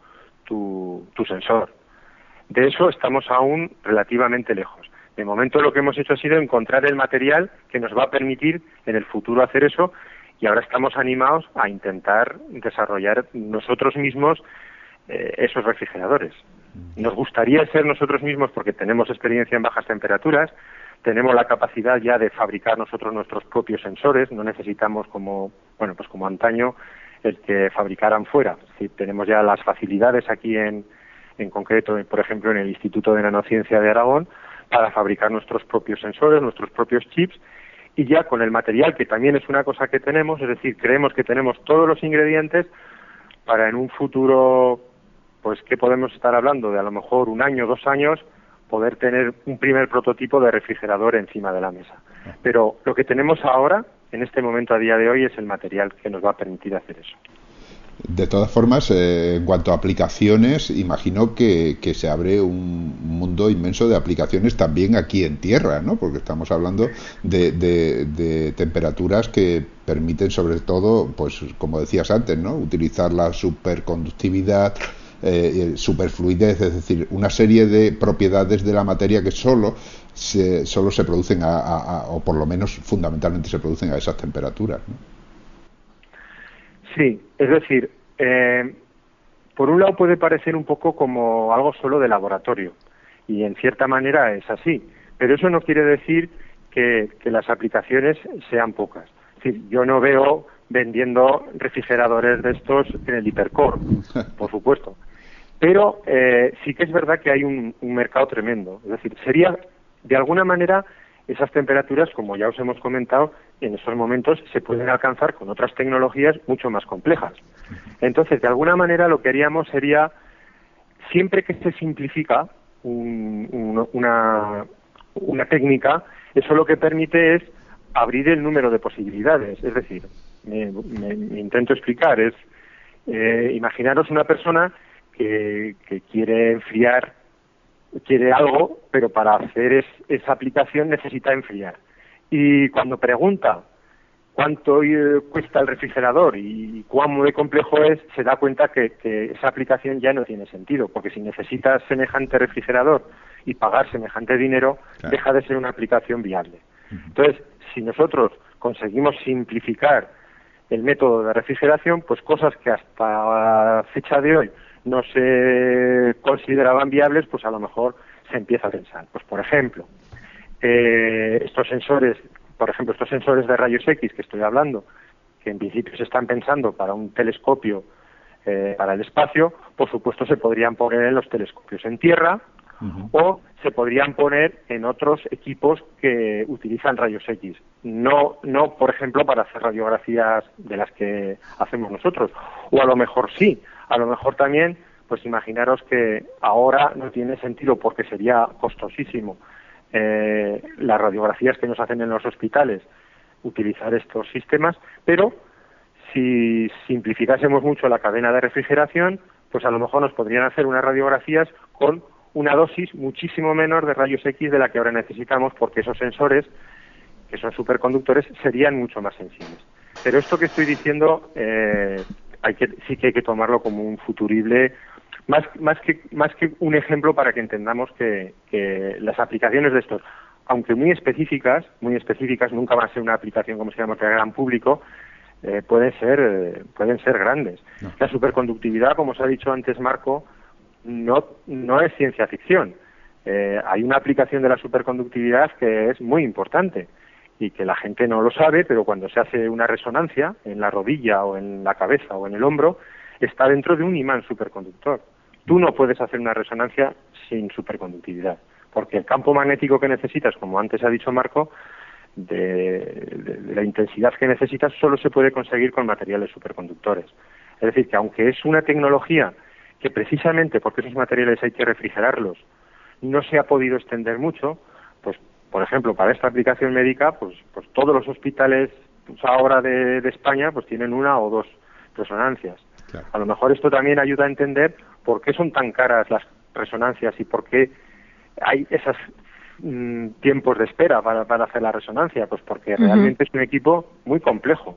sensor. De eso estamos aún relativamente lejos. De momento lo que hemos hecho ha sido encontrar el material que nos va a permitir en el futuro hacer eso, y ahora estamos animados a intentar desarrollar nosotros mismos esos refrigeradores. Nos gustaría ser nosotros mismos porque tenemos experiencia en bajas temperaturas, tenemos la capacidad ya de fabricar nosotros nuestros propios sensores, no necesitamos como antaño el que fabricaran fuera. Sí, tenemos ya las facilidades aquí en concreto, por ejemplo, en el Instituto de Nanociencia de Aragón, para fabricar nuestros propios sensores, nuestros propios chips, y ya con el material, que también es una cosa que tenemos, es decir, creemos que tenemos todos los ingredientes para en un futuro, pues que podemos estar hablando de a lo mejor 1 año, 2 años, poder tener un primer prototipo de refrigerador encima de la mesa. Pero lo que tenemos ahora, en este momento, a día de hoy, es el material que nos va a permitir hacer eso. De todas formas, en cuanto a aplicaciones, imagino que se abre un mundo inmenso de aplicaciones también aquí en tierra, ¿no? Porque estamos hablando de temperaturas que permiten, sobre todo, pues como decías antes, ¿no? Utilizar la superconductividad, superfluidez, es decir, una serie de propiedades de la materia que solo se producen o por lo menos fundamentalmente se producen a esas temperaturas, ¿no? Sí, es decir, por un lado puede parecer un poco como algo solo de laboratorio, y en cierta manera es así, pero eso no quiere decir que las aplicaciones sean pocas. Es decir, yo no veo vendiendo refrigeradores de estos en el hipercore, por supuesto, pero sí que es verdad que hay un mercado tremendo. Es decir, sería, de alguna manera, esas temperaturas, como ya os hemos comentado, en estos momentos se pueden alcanzar con otras tecnologías mucho más complejas. Entonces, de alguna manera, lo que haríamos sería, siempre que se simplifica una técnica, eso lo que permite es abrir el número de posibilidades. Es decir, me intento explicar, imaginaros una persona que quiere enfriar, quiere algo, pero para hacer esa aplicación necesita enfriar. Y cuando pregunta cuánto cuesta el refrigerador y cuán muy complejo es, se da cuenta que esa aplicación ya no tiene sentido, porque si necesitas semejante refrigerador y pagar semejante dinero, claro, deja de ser una aplicación viable. Entonces, si nosotros conseguimos simplificar el método de refrigeración, pues cosas que hasta la fecha de hoy no se consideraban viables, pues a lo mejor se empieza a pensar. Pues por ejemplo, estos sensores de rayos X que estoy hablando, que en principio se están pensando para un telescopio para el espacio, por supuesto se podrían poner en los telescopios en tierra, o se podrían poner en otros equipos que utilizan rayos X. No, por ejemplo, para hacer radiografías de las que hacemos nosotros. O a lo mejor sí. A lo mejor también, pues imaginaros que ahora no tiene sentido porque sería costosísimo las radiografías que nos hacen en los hospitales, utilizar estos sistemas, pero si simplificásemos mucho la cadena de refrigeración, pues a lo mejor nos podrían hacer unas radiografías con una dosis muchísimo menor de rayos X de la que ahora necesitamos, porque esos sensores, que son superconductores, serían mucho más sensibles. Pero esto que estoy diciendo sí que hay que tomarlo como un futurible, más que un ejemplo para que entendamos que las aplicaciones de estos, aunque muy específicas, nunca van a ser una aplicación, como se llama, para el gran público, pueden ser grandes. No. La superconductividad, como os ha dicho antes Marco, no es ciencia ficción. Hay una aplicación de la superconductividad que es muy importante y que la gente no lo sabe, pero cuando se hace una resonancia en la rodilla o en la cabeza o en el hombro, está dentro de un imán superconductor. Tú no puedes hacer una resonancia sin superconductividad, porque el campo magnético que necesitas, como antes ha dicho Marco, de la intensidad que necesitas, solo se puede conseguir con materiales superconductores. Es decir, que aunque es una tecnología que precisamente porque esos materiales hay que refrigerarlos, no se ha podido extender mucho, pues por ejemplo, para esta aplicación médica, pues todos los hospitales ahora de España pues tienen una o dos resonancias. Claro. A lo mejor esto también ayuda a entender por qué son tan caras las resonancias y por qué hay esos tiempos de espera para hacer la resonancia, pues porque realmente es un equipo muy complejo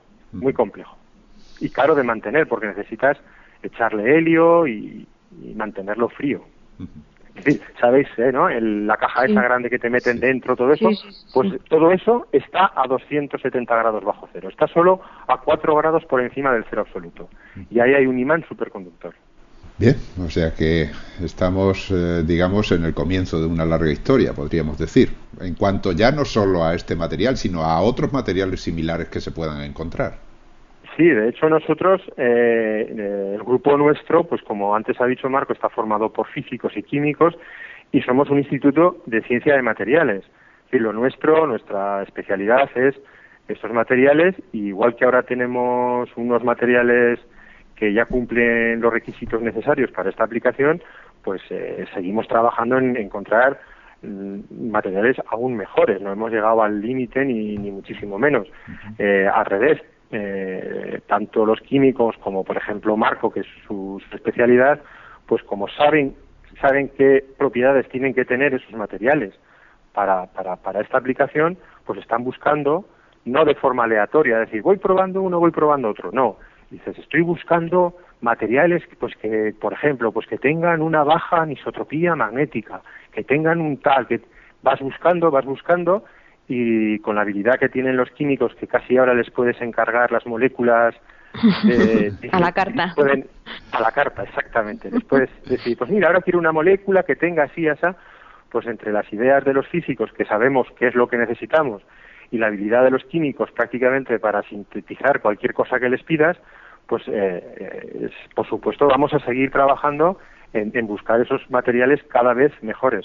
y caro de mantener, porque necesitas echarle helio y mantenerlo frío. Es decir, sabéis, ¿no? La caja esa grande que te meten dentro, todo eso, pues todo eso está a 270 grados bajo cero, está solo a 4 grados por encima del cero absoluto, y ahí hay un imán superconductor. Bien, o sea que estamos, digamos, en el comienzo de una larga historia, podríamos decir, en cuanto ya no solo a este material, sino a otros materiales similares que se puedan encontrar. Sí, de hecho nosotros, el grupo nuestro, pues como antes ha dicho Marco, está formado por físicos y químicos y somos un instituto de ciencia de materiales. Y nuestra especialidad es estos materiales, y igual que ahora tenemos unos materiales que ya cumplen los requisitos necesarios para esta aplicación, pues seguimos trabajando en encontrar materiales aún mejores. No hemos llegado al límite ni muchísimo menos. Al revés, tanto los químicos como, por ejemplo, Marco, que es su especialidad, pues como saben qué propiedades tienen que tener esos materiales para esta aplicación, pues están buscando, no de forma aleatoria, es decir, voy probando uno, voy probando otro, no. Dices, estoy buscando materiales pues que, por ejemplo, pues que tengan una baja anisotropía magnética, que tengan un tal, que vas buscando, y con la habilidad que tienen los químicos, que casi ahora les puedes encargar las moléculas a la carta. A la carta, exactamente. Les puedes decir, pues mira, ahora quiero una molécula que tenga así, pues entre las ideas de los físicos, que sabemos qué es lo que necesitamos, y la habilidad de los químicos prácticamente para sintetizar cualquier cosa que les pidas, pues por supuesto vamos a seguir trabajando en buscar esos materiales cada vez mejores.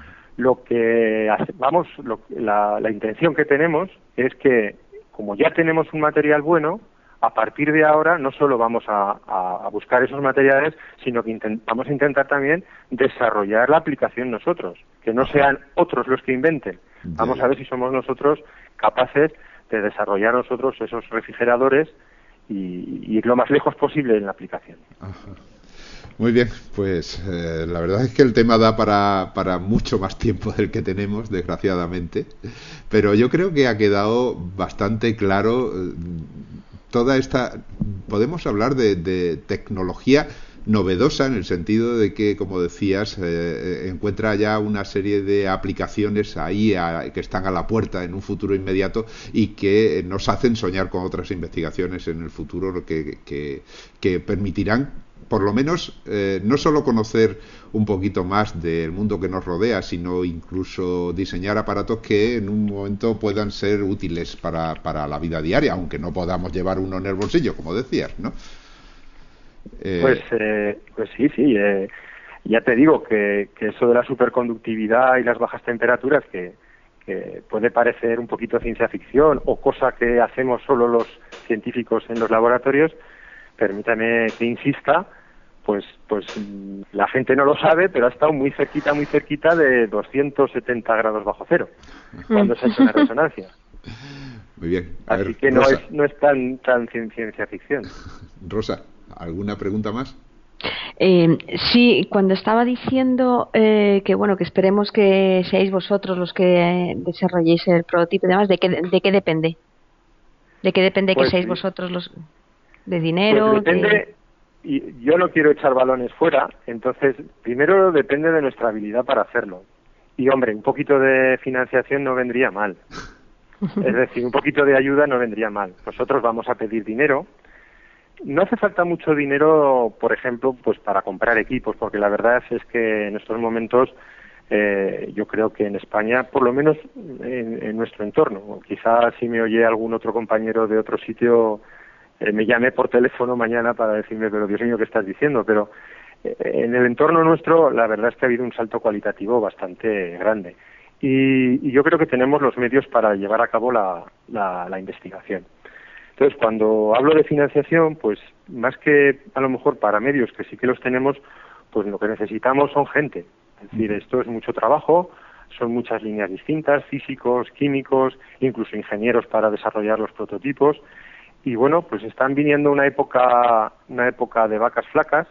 La intención que tenemos es que, como ya tenemos un material bueno, a partir de ahora no solo vamos a buscar esos materiales, sino que vamos a intentar también desarrollar la aplicación nosotros, que no sean otros los que inventen. Vamos a ver si somos nosotros capaces de desarrollar nosotros esos refrigeradores y ir lo más lejos posible en la aplicación. Ajá. Muy bien, pues la verdad es que el tema da para mucho más tiempo del que tenemos, desgraciadamente, pero yo creo que ha quedado bastante claro toda esta... Podemos hablar de tecnología novedosa en el sentido de que, como decías, encuentra ya una serie de aplicaciones ahí que están a la puerta en un futuro inmediato y que nos hacen soñar con otras investigaciones en el futuro que permitirán, por lo menos, no solo conocer un poquito más del mundo que nos rodea, sino incluso diseñar aparatos que en un momento puedan ser útiles para la vida diaria, aunque no podamos llevar uno en el bolsillo, como decías, ¿no? Pues sí, ya te digo que eso de la superconductividad y las bajas temperaturas, que puede parecer un poquito ciencia ficción o cosa que hacemos solo los científicos en los laboratorios, permítame que insista, pues la gente no lo sabe, pero ha estado muy cerquita de 270 grados bajo cero cuando se ha hecho una resonancia. Muy bien. Así que no es tan ciencia ficción. Rosa, ¿alguna pregunta más? Sí, cuando estaba diciendo que bueno, que esperemos que seáis vosotros los que desarrolléis el prototipo y demás, ¿de qué depende? ¿De qué depende pues que seáis vosotros los de dinero? Pues depende. Y yo no quiero echar balones fuera, entonces primero depende de nuestra habilidad para hacerlo. Y hombre, un poquito de financiación no vendría mal. Es decir, un poquito de ayuda no vendría mal. Nosotros vamos a pedir dinero. No hace falta mucho dinero, por ejemplo, pues para comprar equipos, porque la verdad es que en estos momentos yo creo que en España, por lo menos en nuestro entorno, quizás si me oye algún otro compañero de otro sitio, me llame por teléfono mañana para decirme, pero Dios mío, ¿qué estás diciendo? Pero en el entorno nuestro, la verdad es que ha habido un salto cualitativo bastante grande. Y yo creo que tenemos los medios para llevar a cabo la investigación. Entonces, cuando hablo de financiación, pues más que a lo mejor para medios, que sí que los tenemos, pues lo que necesitamos son gente. Es decir, esto es mucho trabajo, son muchas líneas distintas, físicos, químicos, incluso ingenieros para desarrollar los prototipos. Y bueno, pues están viniendo una época de vacas flacas,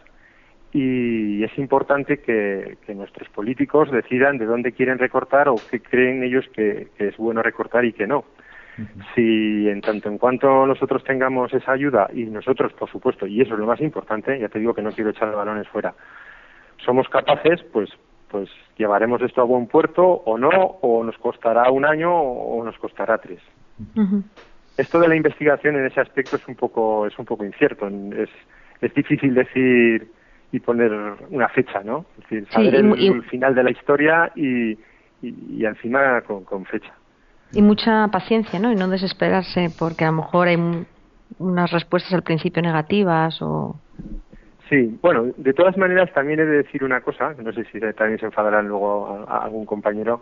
y es importante que nuestros políticos decidan de dónde quieren recortar o qué creen ellos que es bueno recortar y que no. Si en tanto en cuanto nosotros tengamos esa ayuda, y nosotros, por supuesto, y eso es lo más importante, ya te digo que no quiero echar balones fuera, somos capaces, pues llevaremos esto a buen puerto o no, o nos costará un año o nos costará 3. Esto de la investigación en ese aspecto es un poco incierto. Es difícil decir y poner una fecha, ¿no? Es decir, saber el final de la historia y encima con fecha. Y mucha paciencia, ¿no? Y no desesperarse porque a lo mejor hay unas respuestas al principio negativas o... Sí, bueno, de todas maneras también he de decir una cosa, no sé si también se enfadarán luego a algún compañero.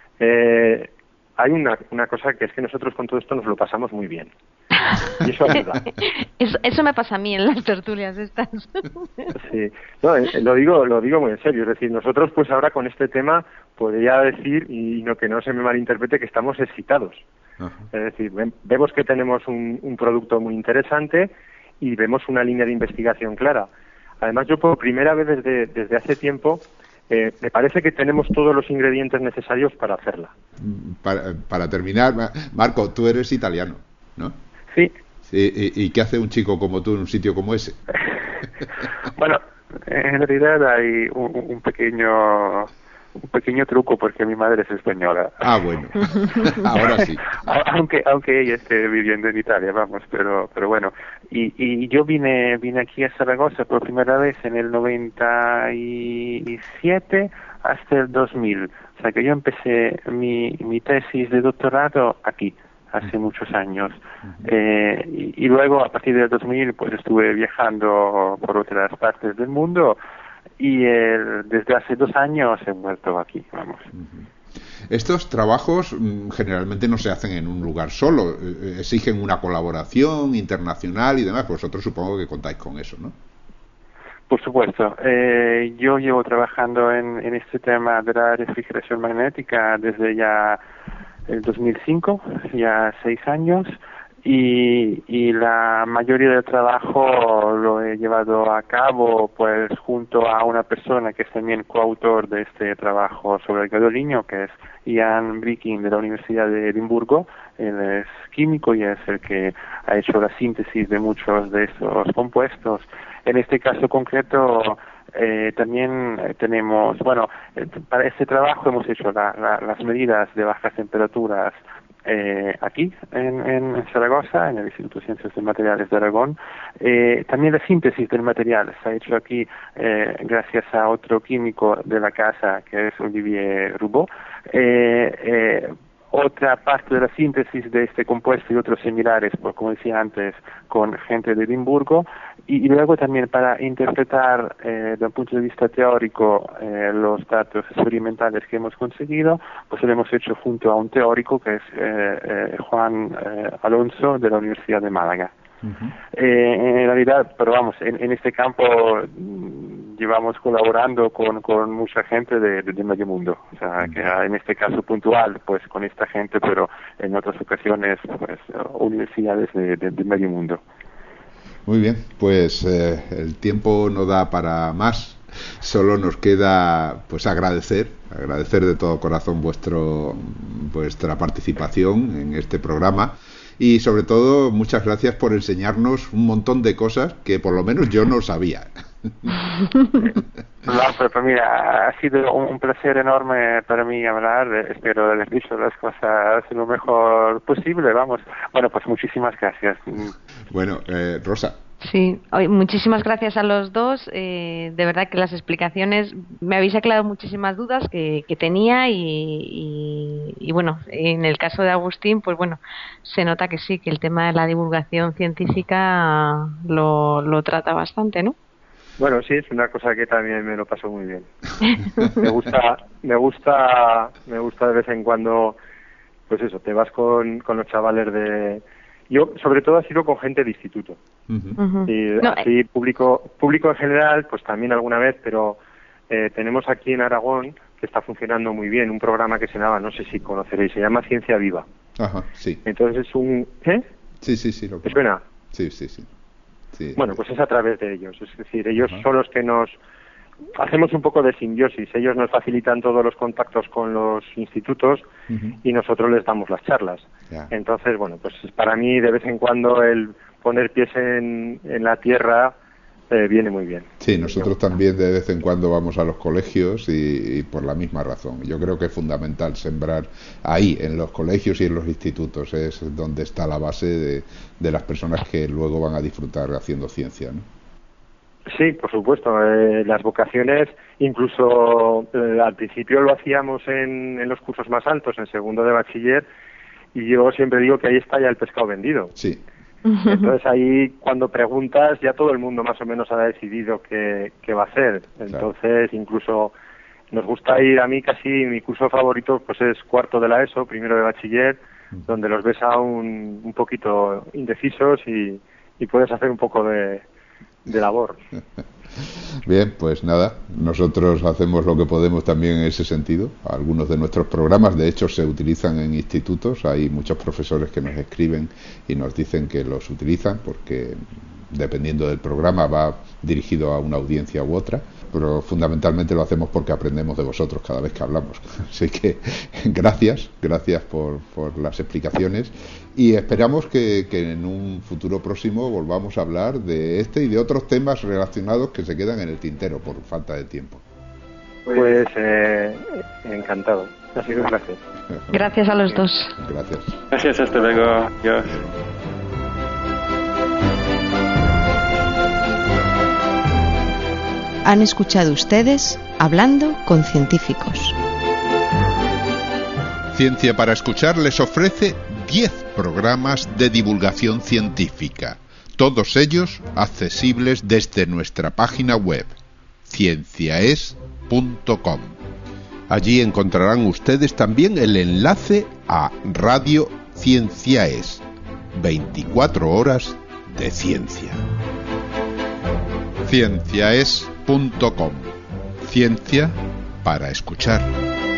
Hay una cosa, que es que nosotros con todo esto nos lo pasamos muy bien. Y eso ayuda. Eso me pasa a mí en las tertulias estas. Sí, no, lo digo muy en serio. Es decir, nosotros pues ahora con este tema podría decir, y no que no se me malinterprete, que estamos excitados. Ajá. Es decir, vemos que tenemos un producto muy interesante y vemos una línea de investigación clara. Además, yo por primera vez desde hace tiempo me parece que tenemos todos los ingredientes necesarios para hacerla. Para terminar, Marco, tú eres italiano, ¿no? Sí. ¿Y qué hace un chico como tú en un sitio como ese? Bueno, en realidad hay un pequeño truco, porque mi madre es española. Ah, bueno. Ahora sí. Aunque ella esté viviendo en Italia, vamos, pero bueno. Y yo vine aquí a Zaragoza por primera vez en el 97 hasta el 2000. O sea que yo empecé mi tesis de doctorado aquí, hace muchos años. Y luego, a partir del 2000, pues estuve viajando por otras partes del mundo. Y desde hace 2 años he vuelto aquí, vamos. Estos trabajos generalmente no se hacen en un lugar solo, exigen una colaboración internacional y demás. Vosotros supongo que contáis con eso, ¿no? Por supuesto. Yo llevo trabajando en este tema de la refrigeración magnética desde ya el 2005, ya 6 años. Y la mayoría del trabajo lo he llevado a cabo pues junto a una persona que es también coautor de este trabajo sobre el gadolínio, que es Ian Bricking de la Universidad de Edimburgo. Él es químico y es el que ha hecho la síntesis de muchos de estos compuestos. En este caso concreto también tenemos, para este trabajo hemos hecho las medidas de bajas temperaturas aquí en Zaragoza, en el Instituto de Ciencias de Materiales de Aragón. También la síntesis del material se ha hecho aquí gracias a otro químico de la casa, que es Olivier Roubaud. Otra parte de la síntesis de este compuesto y otros similares, como decía antes, con gente de Edimburgo, y luego también para interpretar desde un punto de vista teórico los datos experimentales que hemos conseguido, pues lo hemos hecho junto a un teórico que es Juan Alonso de la Universidad de Málaga. En realidad, pero vamos, en este campo llevamos colaborando con mucha gente de medio mundo. O sea, que en este caso puntual, pues con esta gente, pero en otras ocasiones, pues universidades de medio mundo. Muy bien, pues el tiempo no da para más. Solo nos queda pues agradecer de todo corazón vuestra participación en este programa y sobre todo muchas gracias por enseñarnos un montón de cosas que por lo menos yo no sabía. No, pero mira, ha sido un placer enorme para mí hablar. Espero haber dicho las cosas lo mejor posible. Vamos. Bueno, pues muchísimas gracias. Bueno, Rosa. Sí, muchísimas gracias a los dos. De verdad que las explicaciones me habéis aclarado muchísimas dudas que tenía y bueno, en el caso de Agustín, pues bueno, se nota que sí, que el tema de la divulgación científica lo trata bastante, ¿no? Bueno, sí, es una cosa que también me lo paso muy bien. Me gusta de vez en cuando, pues eso, te vas con los chavales de... Yo, sobre todo, he sido con gente de instituto. Y así, público en general, pues también alguna vez, pero tenemos aquí en Aragón, que está funcionando muy bien, un programa que se llama, no sé si conoceréis, se llama Ciencia Viva. Ajá, sí. Entonces es un... ¿Eh? Sí. ¿Te suena? Sí. Bueno, pues es a través de ellos. Es decir, ellos son los que nos... Hacemos un poco de simbiosis. Ellos nos facilitan todos los contactos con los institutos y nosotros les damos las charlas. Entonces, bueno, pues para mí de vez en cuando el poner pies en la tierra viene muy bien. Sí, nosotros también de vez en cuando vamos a los colegios y por la misma razón. Yo creo que es fundamental sembrar ahí, en los colegios y en los institutos. Es donde está la base de las personas que luego van a disfrutar haciendo ciencia, ¿no? Sí, por supuesto. Las vocaciones, incluso al principio lo hacíamos en los cursos más altos, en segundo de bachiller, y yo siempre digo que ahí está ya el pescado vendido. Sí. Entonces ahí cuando preguntas ya todo el mundo más o menos ha decidido qué va a hacer. Entonces incluso nos gusta ir, a mí casi mi curso favorito pues es cuarto de la ESO, primero de bachiller, donde los ves aún un poquito indecisos y puedes hacer un poco de labor. Bien, pues nada, nosotros hacemos lo que podemos también en ese sentido. Algunos de nuestros programas, de hecho, se utilizan en institutos. Hay muchos profesores que nos escriben y nos dicen que los utilizan porque, dependiendo del programa, va dirigido a una audiencia u otra. Pero fundamentalmente lo hacemos porque aprendemos de vosotros cada vez que hablamos. Así que gracias por las explicaciones y esperamos que en un futuro próximo volvamos a hablar de este y de otros temas relacionados que se quedan en el tintero por falta de tiempo. Pues encantado. Ha sido un placer. Gracias a los dos. Gracias. Gracias, hasta luego. Adiós. Han escuchado ustedes Hablando con Científicos. Ciencia para Escuchar les ofrece 10 programas de divulgación científica, todos ellos accesibles desde nuestra página web, cienciaes.com. Allí encontrarán ustedes también el enlace a Radio Cienciaes, 24 horas de ciencia. Cienciaes.com. Ciencia para escuchar.